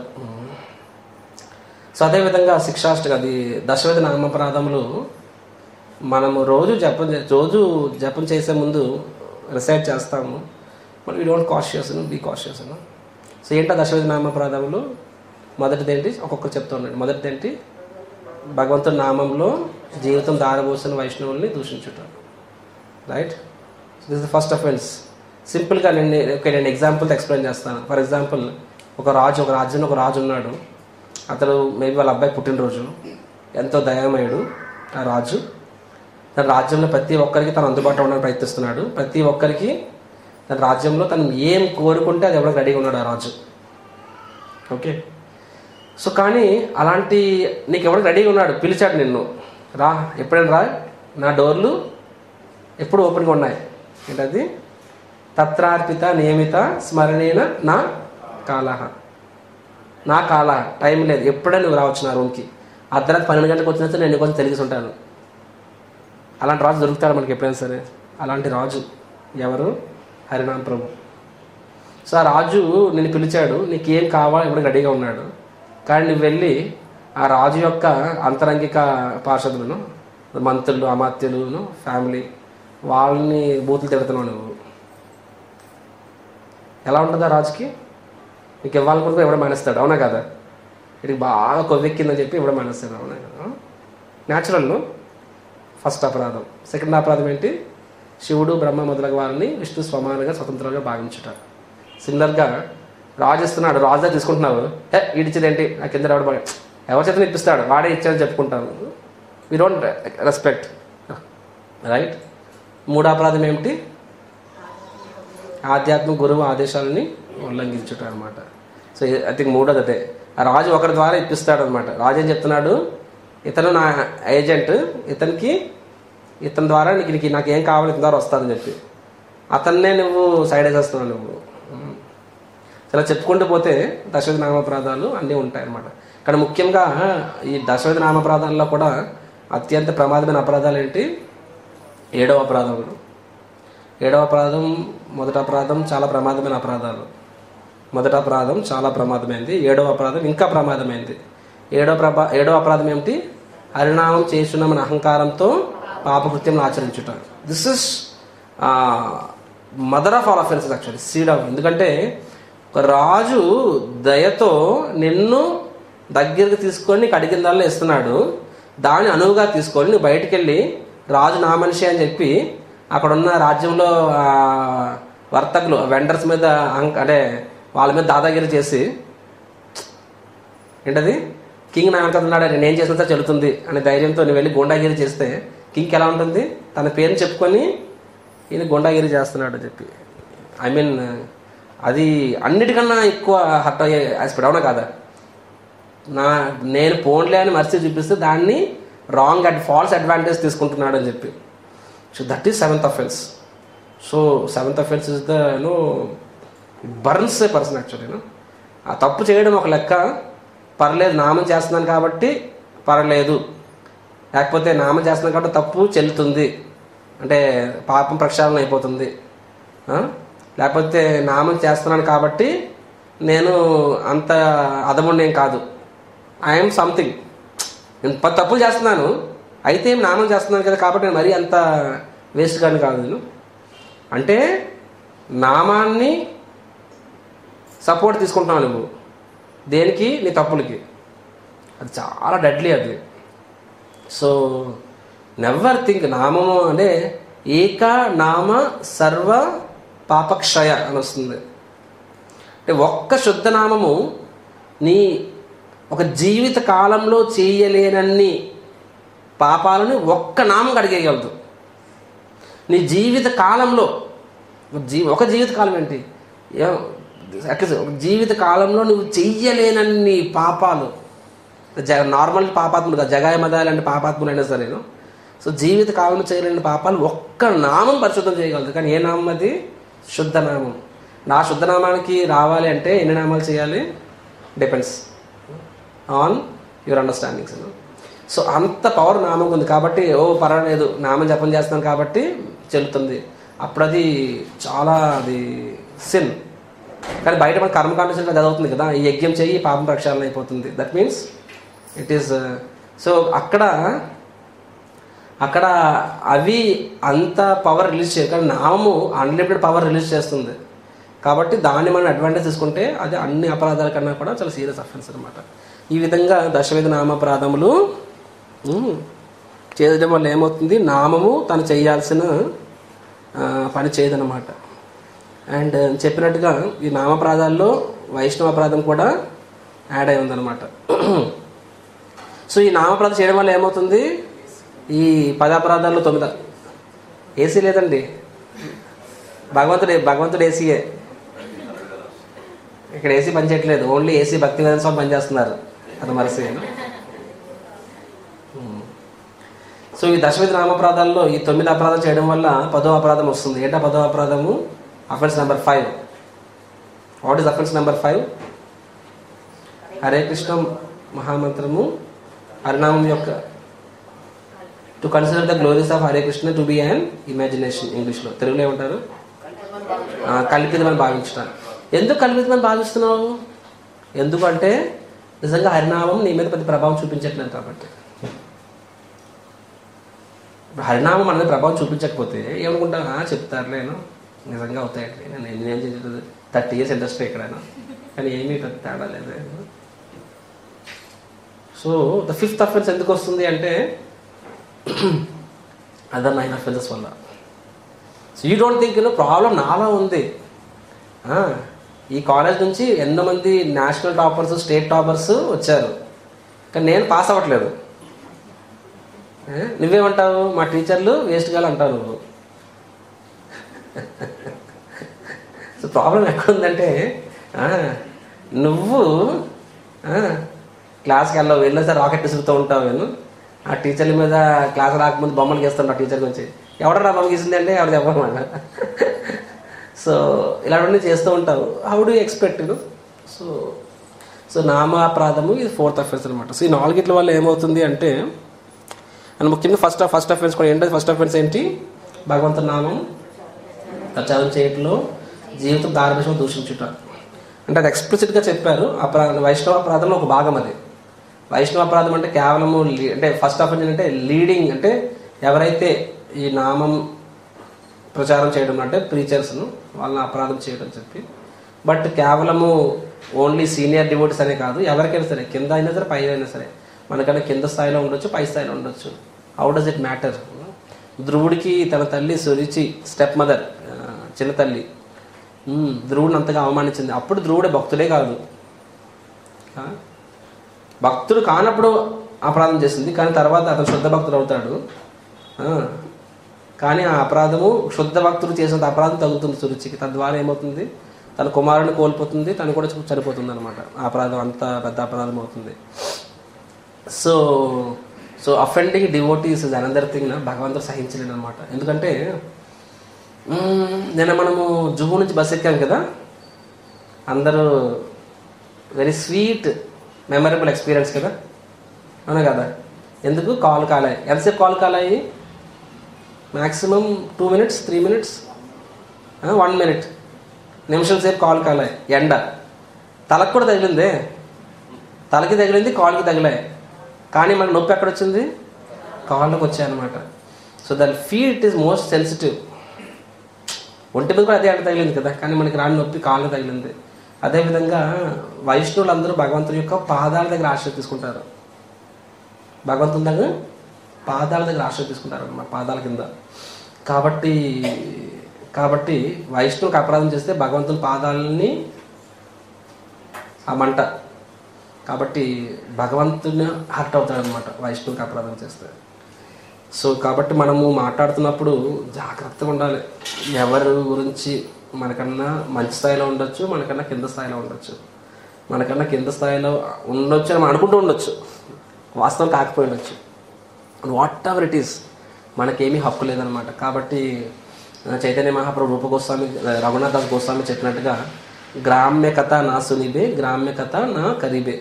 సో అదేవిధంగా శిక్షాష్టక అది దశవిధ నామపరాధములు మనము రోజు జపం రోజు జపం చేసే ముందు రిసైట్ చేస్తాము. మరి we don't cautious be cautious. So ఏంటో దశవిధ నామపరాధములు? మొదటిది ఏంటి ఒక్కొక్కరు చెప్తూ ఉన్నాడు. మొదటిది ఏంటి? భగవంతుడి నామంలో జీవితం దారబోసిన వైష్ణవుల్ని దూషించుట. Right, this the first offense. సింపుల్గా నేను ఓకే నేను ఎగ్జాంపుల్తో ఎక్స్ప్లెయిన్ చేస్తాను. ఫర్ ఎగ్జాంపుల్, ఒక రాజు ఒక రాజ్యంలో ఒక రాజు ఉన్నాడు. అతను మేబీ వాళ్ళ అబ్బాయి పుట్టినరోజు. ఎంతో దయామయుడు ఆ రాజు. తన రాజ్యంలో ప్రతి ఒక్కరికి తను అందుబాటులో ఉండడానికి ప్రయత్నిస్తున్నాడు. ప్రతి ఒక్కరికి తన రాజ్యంలో తను ఏం కోరుకుంటే అది ఎవరికి రెడీగా ఉన్నాడు ఆ రాజు. ఓకే, సో కానీ అలాంటి నీకు ఎవరికి రెడీగా ఉన్నాడు, పిలిచాడు నిన్ను, రా ఎప్పుడైనా రా, నా డోర్లు ఎప్పుడు ఓపెన్గా ఉన్నాయి. ఏంటది? తత్రార్పిత నియమిత స్మరణీన నా కాలహ. నా కాల టైం లేదు, ఎప్పుడైనా నువ్వు రావచ్చు నా రూమ్కి. అర్ధరాత్రి పన్నెండు గంటలకు వచ్చినా నేను కొంచెం తెలిసి ఉంటాను. అలాంటి రాజు దొరుకుతాడు మనకి ఎప్పుడైనా సరే. అలాంటి రాజు ఎవరు? హరినామ ప్రభు. సో ఆ రాజు నిన్ను పిలిచాడు, నీకు ఏం కావాలో ఇప్పుడు రెడీగా ఉన్నాడు. కానీ నువ్వు వెళ్ళి ఆ రాజు యొక్క అంతరంగిక పార్షదులను, మంత్రులు, అమాత్యులను, ఫ్యామిలీ వాళ్ళని బూతులు తిడుతున్నావు నువ్వు. ఎలా ఉంటుంది ఆ రాజుకి? నీకు ఇవ్వాలనుకుంటే ఎవడో మానేస్తాడు, అవునా కదా? వీడికి బాగా కొవ్వెక్కిందని చెప్పి ఎవడో మానేస్తాడు, అవునా కదా? న్యాచురల్. ఫస్ట్ అపరాధం. సెకండ్ అపరాధం ఏంటి? శివుడు బ్రహ్మ మొదలగు వారిని విష్ణు స్వమానంగా స్వతంత్రంగా భావించుట. సిమిలర్గా రాజు ఇస్తున్నాడు, రాజుగా తీసుకుంటున్నావు, ఏ ఈడిచ్చేది ఏంటి, నా కింద ఎవడు బాగా ఎవరి చేత ఇప్పిస్తాడు, వాడే ఇచ్చాడని చెప్పుకుంటాను. We don't respect. రైట్. మూడో అపరాధం ఏమిటి? ఆధ్యాత్మిక గురువు ఆదేశాలని ఉల్లంఘించుట అనమాట. సో ఐ థింక్ మూడోది అదే. ఆ రాజు ఒకరి ద్వారా ఇప్పిస్తాడు అనమాట. రాజు ఏం చెప్తున్నాడు, ఇతను నా ఏజెంట్, ఇతనికి ఇతని ద్వారా నీకు నీకు నాకు ఏం కావాలి ఇతని ద్వారా వస్తుందని చెప్పి అతన్నే నువ్వు సైడ్ వేసేస్తున్నావు నువ్వు. ఇలా చెప్పుకుంటూ పోతే దశవిధ నామప్రాధాలు అన్నీ ఉంటాయి అన్నమాట. కానీ ముఖ్యంగా ఈ దశవిధ నామప్రాధాల్లో కూడా అత్యంత ప్రమాదమైన అపరాధాలు ఏంటి? ఏడవ అపరాధం. ఏడవ అపరాధం మొదటి అపరాధం చాలా ప్రమాదమైన అపరాధాలు. మొదటి అపరాధం చాలా ప్రమాదమైంది, ఏడవ అపరాధం ఇంకా ప్రమాదమైంది. ఏడవ ప్రభా ఏడవ అపరాధం ఏమిటి? హరినామం చేస్తున్నామని అహంకారంతో పాపకృత్యం ఆచరించుట. This is mother of all offences actually, seed of. ఎందుకంటే ఒక రాజు దయతో నిన్ను దగ్గరికి తీసుకొని నీకు అడిగిన దానిలో ఇస్తున్నాడు. దాన్ని అనువుగా తీసుకొని నువ్వు బయటికి వెళ్ళి రాజు నా మనిషి అని చెప్పి అక్కడున్న రాజ్యంలో వర్తకులు వెండర్స్ మీద అంటే వాళ్ళ మీద దాదాగిరి చేసి ఏంటది కింగ్ నా వెనక ఉన్నాడు, నేను ఏం చేసినా చెల్లుతుంది అనే ధైర్యంతో నువ్వు వెళ్ళి గుండాగిరి చేస్తే కింగ్కి ఎలా ఉంటుంది? తన పేరుని చెప్పుకొని ఈయన గుండాగిరి చేస్తున్నాడు అని చెప్పి. ఐ మీన్ అది అన్నిటికన్నా ఎక్కువ హర్ట్ అయ్యే ఆస్పెక్ట్, అవునా కాదా? నా నేను పోన్లే అని మర్చి చూపిస్తే దాన్ని రాంగ్ అడ్ ఫాల్స్ అడ్వాంటేజ్ తీసుకుంటున్నాడు అని చెప్పి. So that is seventh offence. So seventh offence is the no burns a person actually. ఆ తప్పు చేయడం ఒక లెక్క, పర్లేదు నామం చేస్తున్నాను కాబట్టి పర్లేదు, లేకపోతే నామం చేస్తున్నాను కాబట్టి తప్పు చెల్లుతుంది అంటే పాపం ప్రక్షాళన అయిపోతుంది, లేకపోతే నామం చేస్తున్నాను కాబట్టి నేను అంత అదముండేం కాదు, ఐఎమ్ సంథింగ్, నేను పది తప్పులు చేస్తున్నాను అయితే ఏం నామం చేస్తున్నాను కదా కాబట్టి నేను మరీ అంత వేస్ట్ కానీ కాదు నేను అంటే నామాన్ని సపోర్ట్ తీసుకుంటున్నావు నువ్వు దేనికి? నీ తప్పులకి. అది చాలా డెడ్లీ అది. సో నెవర్ థింక్ నామము అంటే ఏక నామ సర్వ పాపక్షయ అని వస్తుంది. అంటే ఒక్క శుద్ధ నామము నీ ఒక జీవిత కాలంలో చేయలేనన్ని పాపాలను ఒక్క నామం కడిగేయగలదు. నీ జీవిత కాలంలో జీ ఒక జీవిత కాలం ఏంటి అట్లీస్ట్ ఒక జీవిత కాలంలో నువ్వు చెయ్యలేనన్ని పాపాలు, జ నార్మల్ పాపాత్ములు కాదు, జగాయ మదాలు అంటే పాపాత్ములు అయినా సరే, సో జీవిత కాలంలో చేయలేని పాపాలు ఒక్క నామం పరిశుద్ధం చేయగలదు. కానీ ఏ నామం అది? శుద్ధ నామం. నా శుద్ధ నామానికి రావాలి అంటే ఎన్ని నామాలు చేయాలి? Depends on your understandings. So అంత పవర్ నామం ఉంది. కాబట్టి ఓ పర్వాలేదు నామం జపం చేస్తాను కాబట్టి చెల్లుతుంది, అప్పుడు అది చాలా అది సిన్. కానీ బయట మన కర్మకాండ చదువుతుంది కదా, ఈ యజ్ఞం చెయ్యి పాపం ప్రక్షాళన అయిపోతుంది. That means it is so అక్కడ అక్కడ అవి అంత పవర్ రిలీజ్ చేయరు, కానీ నామము అన్లిమిటెడ్ పవర్ రిలీజ్ చేస్తుంది. కాబట్టి దాన్ని మనం అడ్వాంటేజ్ తీసుకుంటే అది అన్ని అపరాధాల కన్నా కూడా చాలా సీరియస్ అఫెన్స్ అనమాట. ఈ విధంగా దశవిధ నామపరాధములు చేయడం వల్ల ఏమవుతుంది? నామము తను చేయాల్సిన పని చేయదన్నమాట. అండ్ చెప్పినట్టుగా ఈ నామపరాధాల్లో వైష్ణవ అపరాధం కూడా యాడ్ అయి ఉందన్నమాట. సో ఈ నామపరాధం చేయడం వల్ల ఏమవుతుంది? ఈ పదాపరాధాల్లో తొమ్మిది ఏసీ లేదండి, భగవంతుడు భగవంతుడు ఏసీయే. ఇక్కడ ఏసీ పనిచేయట్లేదు, ఓన్లీ ఏసీ భక్తి వేదన స్వామి పనిచేస్తున్నారు. అది మరసి. సో ఈ దశవిధ నామపరాధాల్లో ఈ తొమ్మిది అపరాధం చేయడం వల్ల పదో అపరాధం వస్తుంది. ఏంటో పదో అపరాధము? Offence number five. What is offence number five? Hare Krishna మహామంత్రము హరినామం యొక్క to consider the glories of Hare Krishna to be an imagination. ఇంగ్లీష్లో, తెలుగులో ఏమంటారు? కల్పితమని భావించడం. ఎందుకు కల్పితమని భావిస్తున్నావు? ఎందుకంటే నిజంగా హరినామం నీ మీద పెద్ద ప్రభావం చూపించట్లేదు కాబట్టి. హరినామం అనేది ప్రభావం చూపించకపోతే ఏమనుకుంటా, చెప్తారులే నిజంగా అవుతాయి, నేను నేనేం చేయలేదు, థర్టీ ఇయర్స్ ఇండస్ట్రీ ఎక్కడైనా, కానీ ఏమీ పెద్ద తేడా లేదు. సో ద ఫిఫ్త్ అఫెన్స్ ఎందుకు వస్తుంది అంటే అదర్ నైన్ అఫెన్సెస్ వల్ల. So you don't think you know problem నాలా ఉంది. ఈ కాలేజ్ నుంచి ఎన్నో మంది నేషనల్ టాపర్స్, స్టేట్ టాపర్స్ వచ్చారు, కానీ నేను పాస్ అవ్వట్లేదు. నువ్వేమంటావు? మా టీచర్లు వేస్ట్ గా అంటావు నువ్వు. సో ప్రాబ్లం ఎక్కడుందంటే నువ్వు క్లాస్కి వెళ్ళవు, వెళ్ళినా సరే రాకెట్ విసురుతూ ఉంటావు. నేను ఆ టీచర్ల మీద క్లాస్ రాకముందు బొమ్మలు గీస్తాను ఆ టీచర్ గురించి. ఎవడరా బొమ్మ గీసింది అంటే ఎవరు చెప్పమాట. సో ఇలాంటివన్నీ చేస్తూ ఉంటావు. How do expect you? So so నామాపరాధము ఇది ఫోర్త్ అఫెన్స్ అనమాట. సో ఈ నాలుగిట్ల వల్ల ఏమవుతుంది అంటే, అండ్ ముఖ్యంగా ఫస్ట్ ఫస్ట్ అఫెన్స్ కూడా ఏంటంటే, ఫస్ట్ అఫెన్స్ ఏంటి? భగవంతుని నామం ప్రచారం చేయటంలో జీవితం దారిభూషం దూషించుట. అంటే అది ఎక్స్ప్లిసిట్గా చెప్పారు. అపరాధం వైష్ణవ అపరాధంలో ఒక భాగం అది. వైష్ణవ అపరాధం అంటే కేవలము అంటే ఫస్ట్ అఫెన్స్ అంటే లీడింగ్, అంటే ఎవరైతే ఈ నామం ప్రచారం చేయడం అంటే ప్రీచర్స్ను వాళ్ళని అపరాధం చేయడం చెప్పి. బట్ కేవలము ఓన్లీ సీనియర్ డివోటీస్ అనే కాదు, ఎవరికైనా సరే, కింద అయినా సరే పై అయినా సరే, మనకన్నా కింద స్థాయిలో ఉండొచ్చు, పై స్థాయిలో ఉండొచ్చు. How does it matter? ధ్రువుడికి తన తల్లి సురుచి స్టెప్ మదర్, చిన్న తల్లి, ధ్రువుడిని అంతగా అవమానించింది. అప్పుడు ధ్రువుడే భక్తుడే కాదు, భక్తుడు కానప్పుడు అపరాధం చేసింది, కానీ తర్వాత అతను శుద్ధ భక్తుడు అవుతాడు. కానీ ఆ అపరాధము శుద్ధ భక్తుడు చేసినంత అపరాధం తగ్గుతుంది సురుచికి. తద్వారా ఏమవుతుంది? తన కుమారుని కోల్పోతుంది, తను కూడా చనిపోతుంది అనమాట. ఆ అపరాధం అంత పెద్ద అపరాధం అవుతుంది. So so offending devotees is another thing. భగవంతుడు సహించలేడు అనమాట. ఎందుకంటే నిన్న మనము జుహు నుంచి బస్ ఎక్కాం కదా, అందరూ వెరీ స్వీట్ మెమరబుల్ ఎక్స్పీరియన్స్ కదా, అవునా కదా? ఎందుకు? కాల్ కాలాయి. ఎంతసేపు కాల్ కాలాయి? Maximum two minutes three minutes one minute నిమిషం సేపు కాల్ కాలాయి. ఎండ తలకు కూడా తగిలిందే, తలకి తగిలింది, కాల్కి తగిలాయి. కానీ మనకు నొప్పి ఎక్కడ వచ్చింది? కాళ్ళకి వచ్చాయన్నమాట. సో దాని ఫీట్ ఈజ్ మోస్ట్ సెన్సిటివ్. ఒంటి మీద కూడా అదే ఎండ తగిలింది కదా, కానీ మనకి రాని నొప్పి కాళ్ళకి తగిలింది. అదేవిధంగా వైష్ణవులు అందరూ భగవంతుని యొక్క పాదాల దగ్గర ఆశ్రయం తీసుకుంటారు. భగవంతుని దగ్గర పాదాల దగ్గర ఆశ్రయం తీసుకుంటారు అన్నమాట, పాదాల కింద. కాబట్టి కాబట్టి వైష్ణవుకి అపరాధం చేస్తే భగవంతుని పాదాలని ఆ మంట, కాబట్టి భగవంతుని హర్ట్ అవుతాడనమాట వైష్ణవుకి అపరాధం చేస్తే. సో కాబట్టి మనము మాట్లాడుతున్నప్పుడు జాగ్రత్తగా ఉండాలి. ఎవరి గురించి మనకన్నా మంచి స్థాయిలో ఉండొచ్చు, మనకన్నా కింద స్థాయిలో ఉండొచ్చు. మనకన్నా కింద స్థాయిలో ఉండొచ్చు అని మనం అనుకుంటూ ఉండొచ్చు, వాస్తవం కాకపోయి ఉండొచ్చు. వాట్ ఎవర్ ఇట్ ఈస్, మనకేమీ హక్కు లేదనమాట. కాబట్టి చైతన్య మహాప్రభు రూప గోస్వామి, రఘునాథ్ దాస్ గోస్వామి చెప్పినట్టుగా గ్రామ్య కథ నా సునిబే, గ్రామ్య కథ నా కరీబే.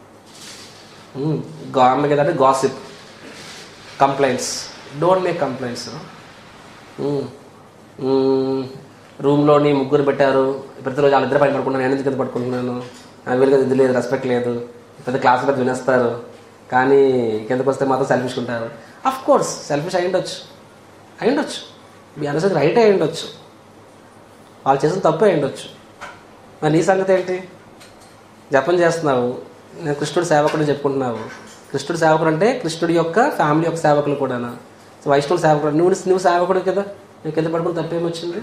గ్రామ్య కథ అంటే gossip, complaints, don't make complaints. రూమ్లోని ముగ్గురు పెట్టారు, ప్రతిరోజు వాళ్ళిద్దరు పైన పడుకుంటున్నాను, నేను ఎందుకు కింద పడుకుంటున్నాను, వీళ్ళకి ఇది లేదు, రెస్పెక్ట్ లేదు, పెద్ద క్లాస్ పెద్ద వినేస్తారు, కానీ కిందకు వస్తే మాత్రం సెల్ఫిష్ ఉంటారు. అఫ్ కోర్స్ సెల్ఫిష్ అయి ఉండొచ్చు, అయి ఉండొచ్చు, మీ అనసరికి రైట్ అయి ఉండొచ్చు, వాళ్ళు చేసిన తప్పు అయి ఉండొచ్చు. మరి నీ సంగతి ఏంటి? జపం చేస్తున్నావు, నేను కృష్ణుడి సేవకుడు చెప్పుకుంటున్నావు. కృష్ణుడి సేవకుడు అంటే కృష్ణుడి యొక్క ఫ్యామిలీ యొక్క సేవకులు కూడా, వైష్ణవుడు సేవకుడు, నువ్వు నువ్వు సేవకుడు కదా, నీకు కింద పడుకుని తప్పేమొచ్చింది?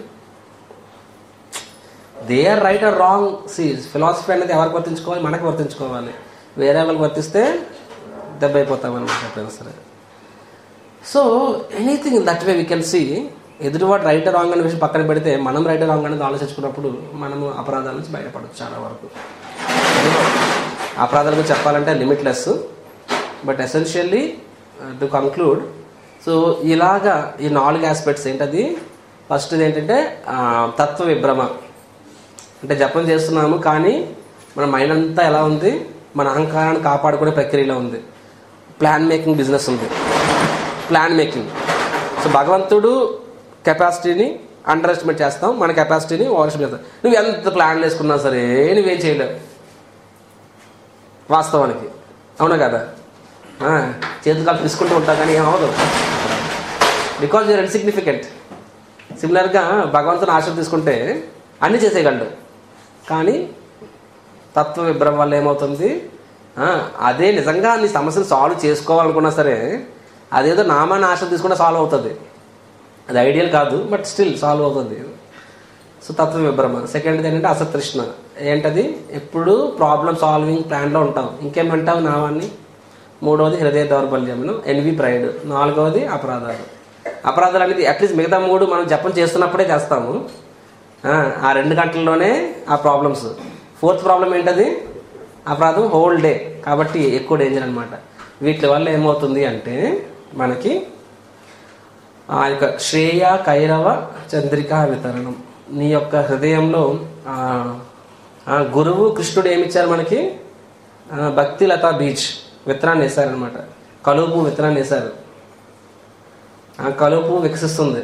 They are right or wrong. See philosophy అనేది ఎవరికి వర్తించుకోవాలి? మనకి వర్తించుకోవాలి. వేరే వాళ్ళకి వర్తిస్తే దెబ్బ అయిపోతామన్నమాట ఎప్పుడైనా సరే. So anything that way we can see. ఎదుటివాడు రైట్ రాంగ్ అనే విషయం పక్కన పెడితే మనం రైట్ రాంగ్ అనేది ఆలోచించుకున్నప్పుడు మనము అపరాధాల నుంచి బయటపడచ్చు చాలా వరకు. అపరాధాల గురించి చెప్పాలంటే limitless, but essentially to conclude, so ఇలాగా ఈ నాలుగు ఆస్పెక్ట్స్ ఏంటది. ఫస్ట్ ఏంటంటే తత్వ విభ్రమ, అంటే జపం చేస్తున్నాము కానీ మన మైండ్ అంతా ఎలా ఉంది, మన అహంకారాన్ని కాపాడుకునే ప్రక్రియలో ఉంది. ప్లాన్ మేకింగ్ బిజినెస్ ఉంది, ప్లాన్ మేకింగ్. సో భగవంతుడు కెపాసిటీని అండర్ ఎస్టిమేట్ చేస్తాం, మన కెపాసిటీని ఓవర్ ఎస్టిమేట్ చేస్తాం. నువ్వు ఎంత ప్లాన్లు వేసుకున్నా సరే నువ్వేం చేయలేవు వాస్తవానికి, అవునా కదా? చేతులు కాలు తీసుకుంటూ ఉంటావు కానీ ఏమవదు, బికాజ్ యూఆర్ ఇన్సిగ్నిఫికెంట్. సిమిలర్గా భగవంతుని ఆశ్రయం తీసుకుంటే అన్నీ చేసేయగలడు, కానీ తత్వ విభ్రమ వల్ల ఏమవుతుంది, అదే నిజంగా నీ సమస్యను సాల్వ్ చేసుకోవాలనుకున్నా సరే అదేదో నామాన్ని ఆశ్రయం తీసుకుంటే సాల్వ్ అవుతుంది. అది ఐడియల్ కాదు, బట్ స్టిల్ సాల్వ్ అవుతుంది. సో తత్వ విభ్రమ. సెకండ్ ఏంటంటే అసతృష్ణ. ఏంటది? ఎప్పుడు ప్రాబ్లమ్ సాల్వింగ్ ప్లాన్లో ఉంటాం, ఇంకేం వింటావు నామాన్ని. మూడవది హృదయ దౌర్బల్యమును, ఎన్వి ప్రైడ్. నాలుగవది అపరాధాలు. అపరాధాలు అనేది అట్లీస్ట్ మిగతా మూడు మనం జపం చేస్తున్నప్పుడే చేస్తాము, ఆ రెండు గంటల్లోనే ఆ ప్రాబ్లమ్స్. ఫోర్త్ ప్రాబ్లం ఏంటది? అపరాధం హోల్ డే, కాబట్టి ఎక్కువ డేంజర్ అనమాట. వీటి వల్ల ఏమవుతుంది అంటే మనకి ఆ యొక్క శ్రేయ కైరవ చంద్రికా వితరణం. నీ యొక్క హృదయంలో గురువు కృష్ణుడు ఏమిచ్చారు మనకి? భక్తి లతా బీజ్ విత్తనాన్ని వేశారనమాట, కలుపు విత్తనాన్ని వేశారు. ఆ కలుపు వికసిస్తుంది,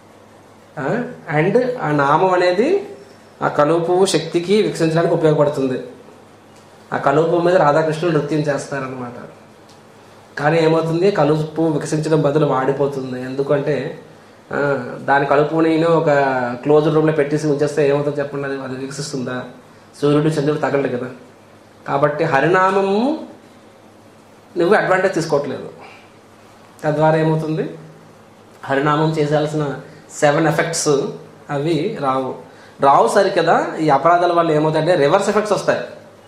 అండ్ ఆ నామం అనేది ఆ కలుపు శక్తికి వికసించడానికి ఉపయోగపడుతుంది. ఆ కలుపు మీద రాధాకృష్ణులు నృత్యం చేస్తారనమాట. కానీ ఏమవుతుంది, కలుపు వికసించడం బదులు వాడిపోతుంది. ఎందుకంటే దాని కలుపుని ఒక క్లోజ్డ్ రూమ్లో పెట్టేసి ఉంచేస్తే ఏమవుతుంది చెప్పండి, అది అది వికసిస్తుందా? సూర్యుడు చంద్రుడు తగలడు కదా. కాబట్టి హరినామము నువ్వు అడ్వాంటేజ్ తీసుకోవట్లేదు. తద్వారా ఏమవుతుంది, హరినామం చేయాల్సిన సెవెన్ ఎఫెక్ట్స్ అవి రావు రావు సరికదా. ఈ అపరాధాల వల్ల ఏమవుతాయంటే రివర్స్ ఎఫెక్ట్స్ వస్తాయి.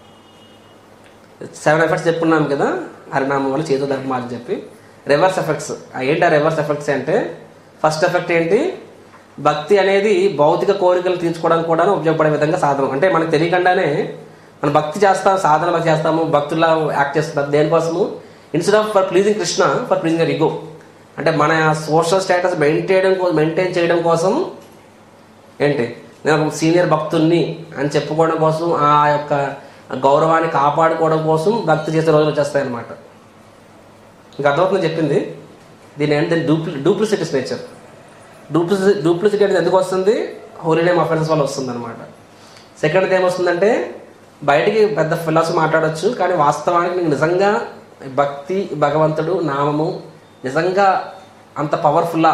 సెవెన్ ఎఫెక్ట్స్ చెప్పుకున్నాం కదా హరినామం వల్ల, చేతు ధర్మ అని చెప్పి. రివర్స్ ఎఫెక్ట్స్ ఏంటి? ఆ రివర్స్ ఎఫెక్ట్స్ అంటే ఫస్ట్ ఎఫెక్ట్ ఏంటి? భక్తి అనేది భౌతిక కోరికలు తీర్చుకోవడానికి కూడా ఉపయోగపడే విధంగా సాధనం. అంటే మనకు తెలియకుండానే మనం భక్తి చేస్తాం, సాధన చేస్తాము, భక్తుల్లా యాక్ట్ చేస్తాం. దేనికోసము? Instead of for pleasing Krishna, for pleasing your ego. అంటే మన సోషల్ స్టేటస్ మెయింటైన్ మెయింటైన్ చేయడం కోసం ఏంటి, నేను ఒక సీనియర్ భక్తుల్ని అని చెప్పుకోవడం కోసం, ఆ యొక్క గౌరవాన్ని కాపాడుకోవడం కోసం భక్తి చేసే రోజులు వచ్చేస్తాయన్నమాట. ఇంకా అర్థమవుతుంది చెప్పింది. దీని ఏంటి? దీని డూప్లి డూప్లిసిటీస్ నేచర్. డూప్లిసి డూప్లిసిటీ అనేది ఎందుకు వస్తుంది? హోలీ నేమ్ అఫెన్స్ వల్ల వస్తుంది అనమాట. సెకండ్ ఏమొస్తుందంటే బయటికి పెద్ద ఫిలాసఫీ మాట్లాడచ్చు, కానీ వాస్తవానికి నీకు నిజంగా భక్తి, భగవంతుడు నామము నిజంగా అంత పవర్ఫుల్లా,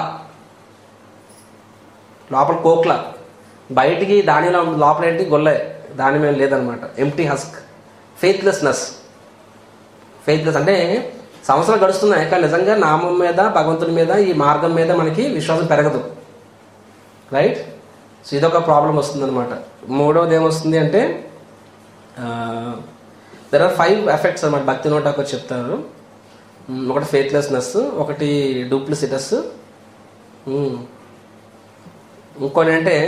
లోపల కోక్లా, బయటికి దానిలో లోపల ఏంటి గొల్లే, దాని మీద లేదనమాట. Empty husk, faithlessness. ఫెయిత్లెస్ అంటే సంవత్సరాలు గడుస్తున్నాయి కానీ నిజంగా నామం మీద, భగవంతుని మీద, ఈ మార్గం మీద మనకి విశ్వాసం పెరగదు. రైట్? సో ఇదొక ప్రాబ్లం వస్తుందన్నమాట. మూడవది ఏమొస్తుంది అంటే దెర్ ఆర్ ఫైవ్ ఎఫెక్ట్స్ అనమాట భక్తి నోట్ ఒకటి చెప్తారు. ఒకటి ఫెయిత్లెస్నెస్, ఒకటి డూప్లిసిటస్, ఇంకోటి అంటే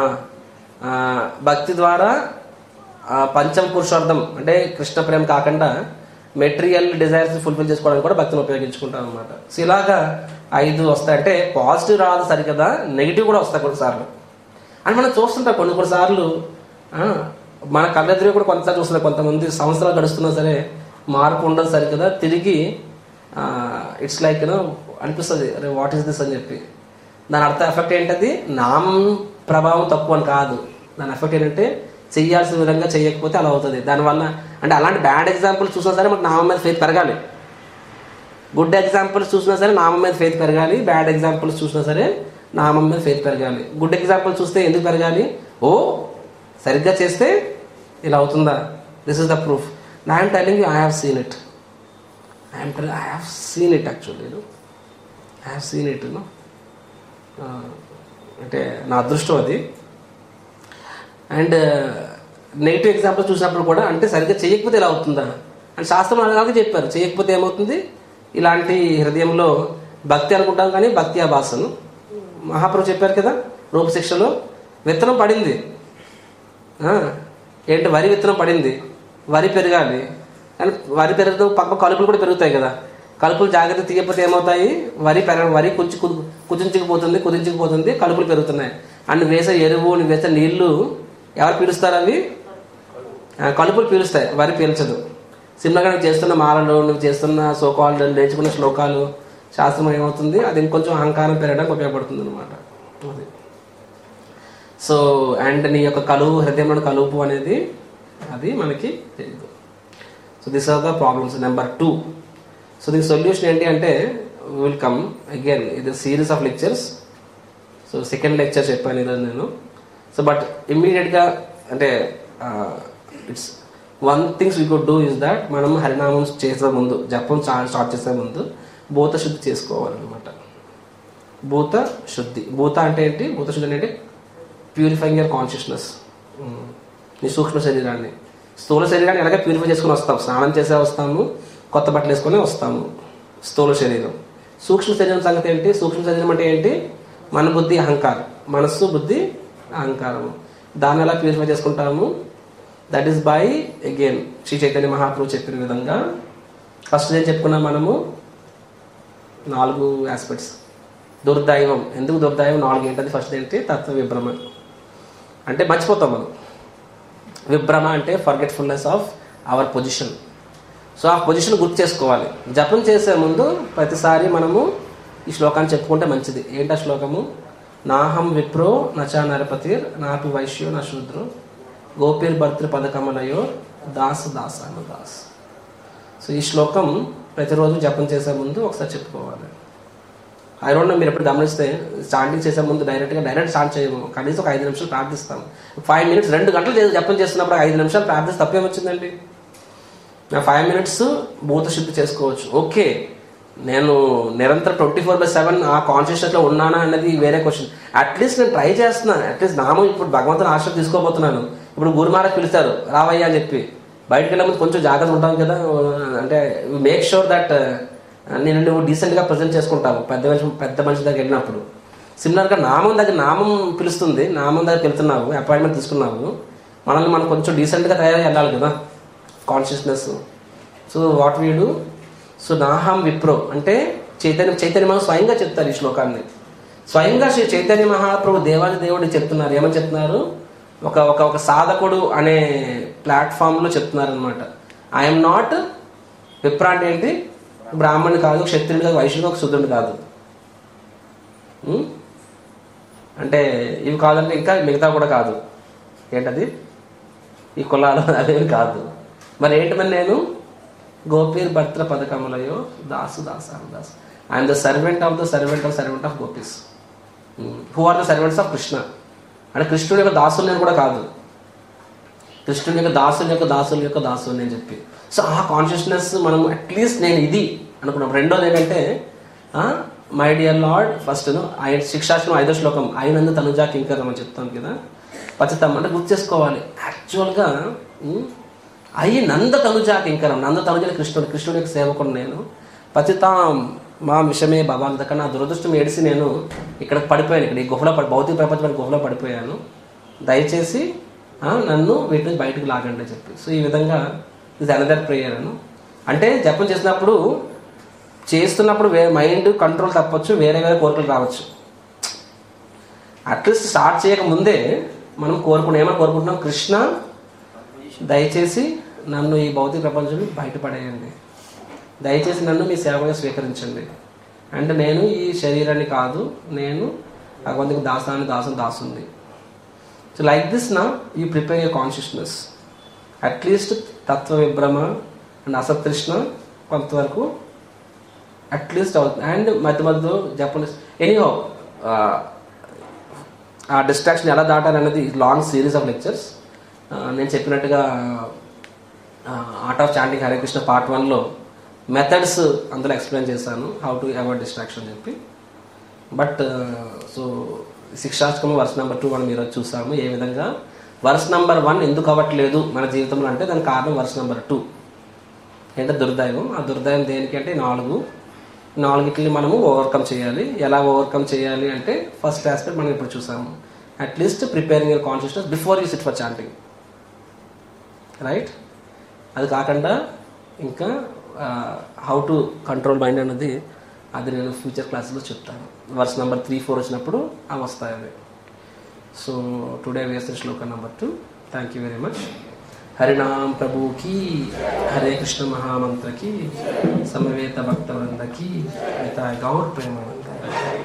భక్తి ద్వారా పంచమ పురుషార్థం అంటే కృష్ణ ప్రేమ కాకుండా మెటీరియల్ డిజైర్స్ ఫుల్ఫిల్ చేసుకోవడానికి కూడా భక్తిని ఉపయోగించుకుంటాం అనమాట. సో ఇలాగా ఐదు వస్తాయి. అంటే పాజిటివ్ రాదు సరికదా, నెగిటివ్ కూడా వస్తాయి కొన్నిసార్లు. అని మనం చూస్తుంటాం కొన్ని కొన్నిసార్లు మన కళ్ళెదురు కూడా కొంతసార్లు చూస్తుంటాం. కొంతమంది సంవత్సరాలు గడుస్తున్నా సరే మార్పు ఉండదు సరికదా, తిరిగి ఇట్స్ లైక్ యూనో అనిపిస్తుంది అరే వాట్ ఈస్ దిస్ అని చెప్పి. దాని అర్థం ఎఫెక్ట్ ఏంటది, నామం ప్రభావం తక్కువ అని కాదు. దాని ఎఫెక్ట్ ఏంటంటే చెయ్యాల్సిన విధంగా చేయకపోతే అలా అవుతుంది. దానివల్ల అంటే అలాంటి బ్యాడ్ ఎగ్జాంపుల్స్ చూసినా సరే మనకు నామం మీద ఫెయిత్ పెరగాలి. గుడ్ ఎగ్జాంపుల్స్ చూసినా సరే నామం మీద ఫెయిత్ పెరగాలి. బ్యాడ్ ఎగ్జాంపుల్స్ చూసినా సరే నామం మీద ఫెయిత్ పెరగాలి. గుడ్ ఎగ్జాంపుల్ చూస్తే ఎందుకు పెరగాలి? ఓ సరిగ్గా చేస్తే ఇలా అవుతుందా, దిస్ ఇస్ ద ప్రూఫ్. నా I'm telling you I have seen it. I'm telling I have seen it actually I have seen it you know. అంటే నా అదృష్టం అది. అండ్ నెగిటివ్ ఎగ్జాంపుల్ చూసినప్పుడు కూడా అంటే సరిగ్గా చేయకపోతే ఇలా అవుతుందా అని శాస్త్రం అలాగే చెప్పారు. చేయకపోతే ఏమవుతుంది, ఇలాంటి హృదయంలో భక్తి అనుకుంటాం కానీ భక్తి ఆభాసను మహాప్రభు చెప్పారు కదా రూపశిక్షలో. విత్తనం పడింది, ఏంటి వరి విత్తనం పడింది, వరి పెరగాలి కానీ వరి పెరుగుతూ పక్క కలుపులు కూడా పెరుగుతాయి కదా. కలుపులు జాగ్రత్త తీయకపోతే ఏమవుతాయి, వరి పెరగ వరి కుచి కుదించుకుపోతుంది కుదించుకుపోతుంది కలుపులు పెరుగుతున్నాయి. అండ్ వేసే ఎరువు, నువ్వు వేసే నీళ్లు ఎవరు పీలుస్తారు? అవి కలుపులు పీలుస్తాయి, వరి పీల్చదు. సిమ్లగా నువ్వు చేస్తున్న మాలలు, నువ్వు చేస్తున్న సోకాలు, నేర్చుకున్న శ్లోకాలు, శాస్త్రం ఏమవుతుంది, అది ఇంకొంచెం అహంకారం పెరగడానికి ఉపయోగపడుతుంది అనమాట. అది సో అండ్ నీ యొక్క కలుపు, హృదయంలో కలుపు అనేది అది మనకి తెలియదు. So this are the problems. Number two, so దీని సొల్యూషన్ ఏంటి అంటే విల్ కమ్ అగైన్ ఇది series of lectures. So second lecture చెప్పాను ఈరోజు నేను. సో బట్ ఇమ్మీడియట్గా అంటే it's one things we could do is that మనం హరినామం చేసే ముందు, జపం స్టార్ట్ చేసే ముందు భూత శుద్ధి చేసుకోవాలన్నమాట. భూత శుద్ధి, భూత అంటే ఏంటి, భూత శుద్ధి అంటే ప్యూరిఫైయింగ్ యువర్ కాన్షియస్నెస్. నీ సూక్ష్మ శరీరాన్ని, స్థూల శరీరాన్ని ఎలాగ ప్యూరిఫై చేసుకుని వస్తాం, స్నానం చేసే వస్తాము, కొత్త బట్టలు వేసుకొని వస్తాము, స్థూల శరీరం. సూక్ష్మ శరీరం సంగతి ఏంటి, సూక్ష్మ శరీరం అంటే ఏంటి, మన బుద్ధి అహంకారం, మనస్సు బుద్ధి అహంకారము. దాన్ని ఎలా ప్యూరిఫై చేసుకుంటాము, that is by again Shri Chaitanya Mahaprabhu చెప్పిన విధంగా. ఫస్ట్ ఏం చెప్పుకున్నాం మనము, నాలుగు ఆస్పెక్ట్స్. దుర్దైవం, ఎందుకు దుర్దైవం, నాలుగు ఏంటది. ఫస్ట్ ఏంటి, తత్వ విభ్రమ అంటే మర్చిపోతాం మనం. విభ్రమ అంటే forgetfulness of our position. So ఆ పొజిషన్ గుర్తు చేసుకోవాలి. జపం చేసే ముందు ప్రతిసారి మనము ఈ శ్లోకాన్ని చెప్పుకుంటే మంచిది. ఏంటా శ్లోకము, నాహం విప్రో నచా నరపతిర్ నాపి వైశ్యో నా శూద్రో గోపీర్ భర్తృ పదకమలయో దాస్ దాసాను దాస్. సో ఈ శ్లోకం ప్రతిరోజు జపం చేసే ముందు ఒకసారి చెప్పుకోవాలి. ఐ డోంట్ నో మీరు ఎప్పుడు గమనిస్తే స్టార్టింగ్ చేసే ముందు డైరెక్ట్గా డైరెక్ట్ స్టార్ట్ చేయము, కనీసం ఒక ఐదు నిమిషాలు ప్రార్థిస్తాము. ఫైవ్ మినిట్స్ రెండు గంటలు జపం చేస్తున్నప్పుడు ఐదు నిమిషాలు ప్రార్థిస్తే తప్పేమొచ్చిందండి. ఫైవ్ మినిట్స్ భూత శుద్ధి చేసుకోవచ్చు. ఓకే, నేను నిరంతరం ట్వంటీ ఫోర్ బై సెవెన్ ఆ కాన్షియస్నెస్లో ఉన్నానా అన్నది వేరే క్వశ్చన్. అట్లీస్ట్ నేను ట్రై చేస్తున్నాను. అట్లీస్ట్ నామం ఇప్పుడు భగవంతుని ఆశ్రయం తీసుకోబోతున్నాను. ఇప్పుడు గురుమారాజ్ పిలుస్తారు రావయ్యా అని చెప్పి, బయటకు వెళ్ళే ముందు కొంచెం జాగ్రత్త ఉంటాం కదా. అంటే మేక్ షూర్ దట్ నేను నువ్వు డీసెంట్గా ప్రజెంట్ చేసుకుంటావు పెద్ద మనిషి పెద్ద మనిషి దగ్గర వెళ్ళినప్పుడు. సిమిలర్గా నామం దగ్గర నామం పిలుస్తుంది, నామం దగ్గర వెళ్తున్నావు, అపాయింట్మెంట్ తీసుకున్నావు, మనల్ని మనం కొంచెం డీసెంట్గా తయారై వెళ్ళాలి కదా consciousness. So what we do, so నాహం విప్రో అంటే చైతన్య చైతన్య మహా స్వయంగా చెప్తారు ఈ శ్లోకాన్ని. స్వయంగా శ్రీ చైతన్య మహాప్రభు దేవాది దేవుడు చెప్తున్నారు. ఏమని చెప్తున్నారు, ఒక ఒక ఒక సాధకుడు అనే ప్లాట్ఫామ్లో చెప్తున్నారు అనమాట. ఐఎమ్ నాట్ విప్ర అంటే ఏంటి, బ్రాహ్మణుడు కాదు, క్షత్రుడు కాదు, వైశ్యుడు ఒక శుద్ధుడు కాదు. అంటే ఇవి కాదంటే ఇంకా మిగతా కూడా కాదు. ఏంటది, ఈ కులాలు అవేవి కాదు. మరి ఏంటి మరి నేను గోపీర్ భర్తృ పదకమలయో దాసు దాసాను దాసు. I'm the servant of the servant of servant of gopis who are the servants of Krishna. అంటే కృష్ణుడి యొక్క దాసులు నేను కూడా కాదు, కృష్ణుడి యొక్క దాసుల యొక్క దాసుల యొక్క దాసులు అని చెప్పి. సో ఆ కాన్షియస్నెస్ మనం అట్లీస్ట్ నేను ఇది అనుకున్నాం. రెండోది ఏంటంటే మై డియర్ లార్డ్, ఫస్ట్ ఆయన శిక్షాస్త్రం ఐదో శ్లోకం అయినందు తనుజా కింకరం అని చెప్తాను కదా, పచ్చితం అంటే గుర్తు చేసుకోవాలి. యాక్చువల్గా అయి నంద తనుజా కింకరం, నంద తనుజ కృష్ణుడు, కృష్ణుడి యొక్క సేవకుడు నేను. పతితాం మా విషమే భగవంతక, నా దురదృష్టం ఏడిసి నేను ఇక్కడ పడిపోయాను, ఇక్కడ ఈ గుహలో పడి భౌతిక ప్రపంచమైన గుహలో పడిపోయాను, దయచేసి నన్ను వీటి నుంచి బయటకు లాగండి చెప్పి. సో ఈ విధంగా ఇది అనదర్ ప్రేయర్ అను. అంటే జపం చేసినప్పుడు చేస్తున్నప్పుడు వే మైండ్ కంట్రోల్ తప్పొచ్చు, వేరే వేరే కోరికలు రావచ్చు. అట్లీస్ట్ స్టార్ట్ చేయక ముందే మనం కోరుకున్నాం, ఏమైనా కోరుకుంటున్నాం, కృష్ణ దయచేసి నన్ను ఈ భౌతిక ప్రపంచం నుంచి బయటపడేయండి, దయచేసి నన్ను మీ సేవగా స్వీకరించండి, అంటే నేను ఈ శరీరాన్ని కాదు, నేను భగవంతునికి దాసాన్ని దాసం దాసుంది. సో లైక్ దిస్ నా you prepare your consciousness. At least తత్వ విభ్రమ అండ్ అసతృష్ణ కొంతవరకు అట్లీస్ట్ అవుతుంది. అండ్ మధ్య మధ్యలో జపనీస్ ఎనీహో ఆ డిస్ట్రాక్షన్ ఎలా దాటాలనేది లాంగ్ సిరీస్ ఆఫ్ లెక్చర్స్. నేను చెప్పినట్టుగా art of chanting Hare Krishna part వన్లో మెథడ్స్ అందులో ఎక్స్ప్లెయిన్ చేశాను, హౌ టు అవాయిడ్ డిస్ట్రాక్షన్ చెప్పి. బట్ సో శిక్షాష్టకం వర్స్ నెంబర్ టూ మనం ఈరోజు చూసాము. ఏ విధంగా వర్స్ నెంబర్ వన్ ఎందుకు అవ్వట్లేదు మన జీవితంలో అంటే దానికి కారణం వర్స్ నెంబర్ టూ అంటే దుర్దైవం. ఆ దుర్దైవం దేనికి అంటే నాలుగు నాలుగిటిని మనము ఓవర్కమ్ చేయాలి. ఎలా ఓవర్కమ్ చేయాలి అంటే ఫస్ట్ ఆస్పెక్ట్ మనం ఇప్పుడు చూసాము, at least preparing your consciousness before you sit for chanting, right. అది కాకుండా ఇంకా హౌ టు కంట్రోల్ మైండ్ అన్నది అది నేను ఫ్యూచర్ క్లాస్లో చెప్తాను. వర్స్ నెంబర్ త్రీ ఫోర్ వచ్చినప్పుడు అవి వస్తాయి అవి. సో టుడే వేసిన శ్లోక number two. Thank you very much. హరినామ్ ప్రభు की, हरे कृष्ण महामंत्र की, समवेत भक्त वृंद की, गौर प्रेमानंद.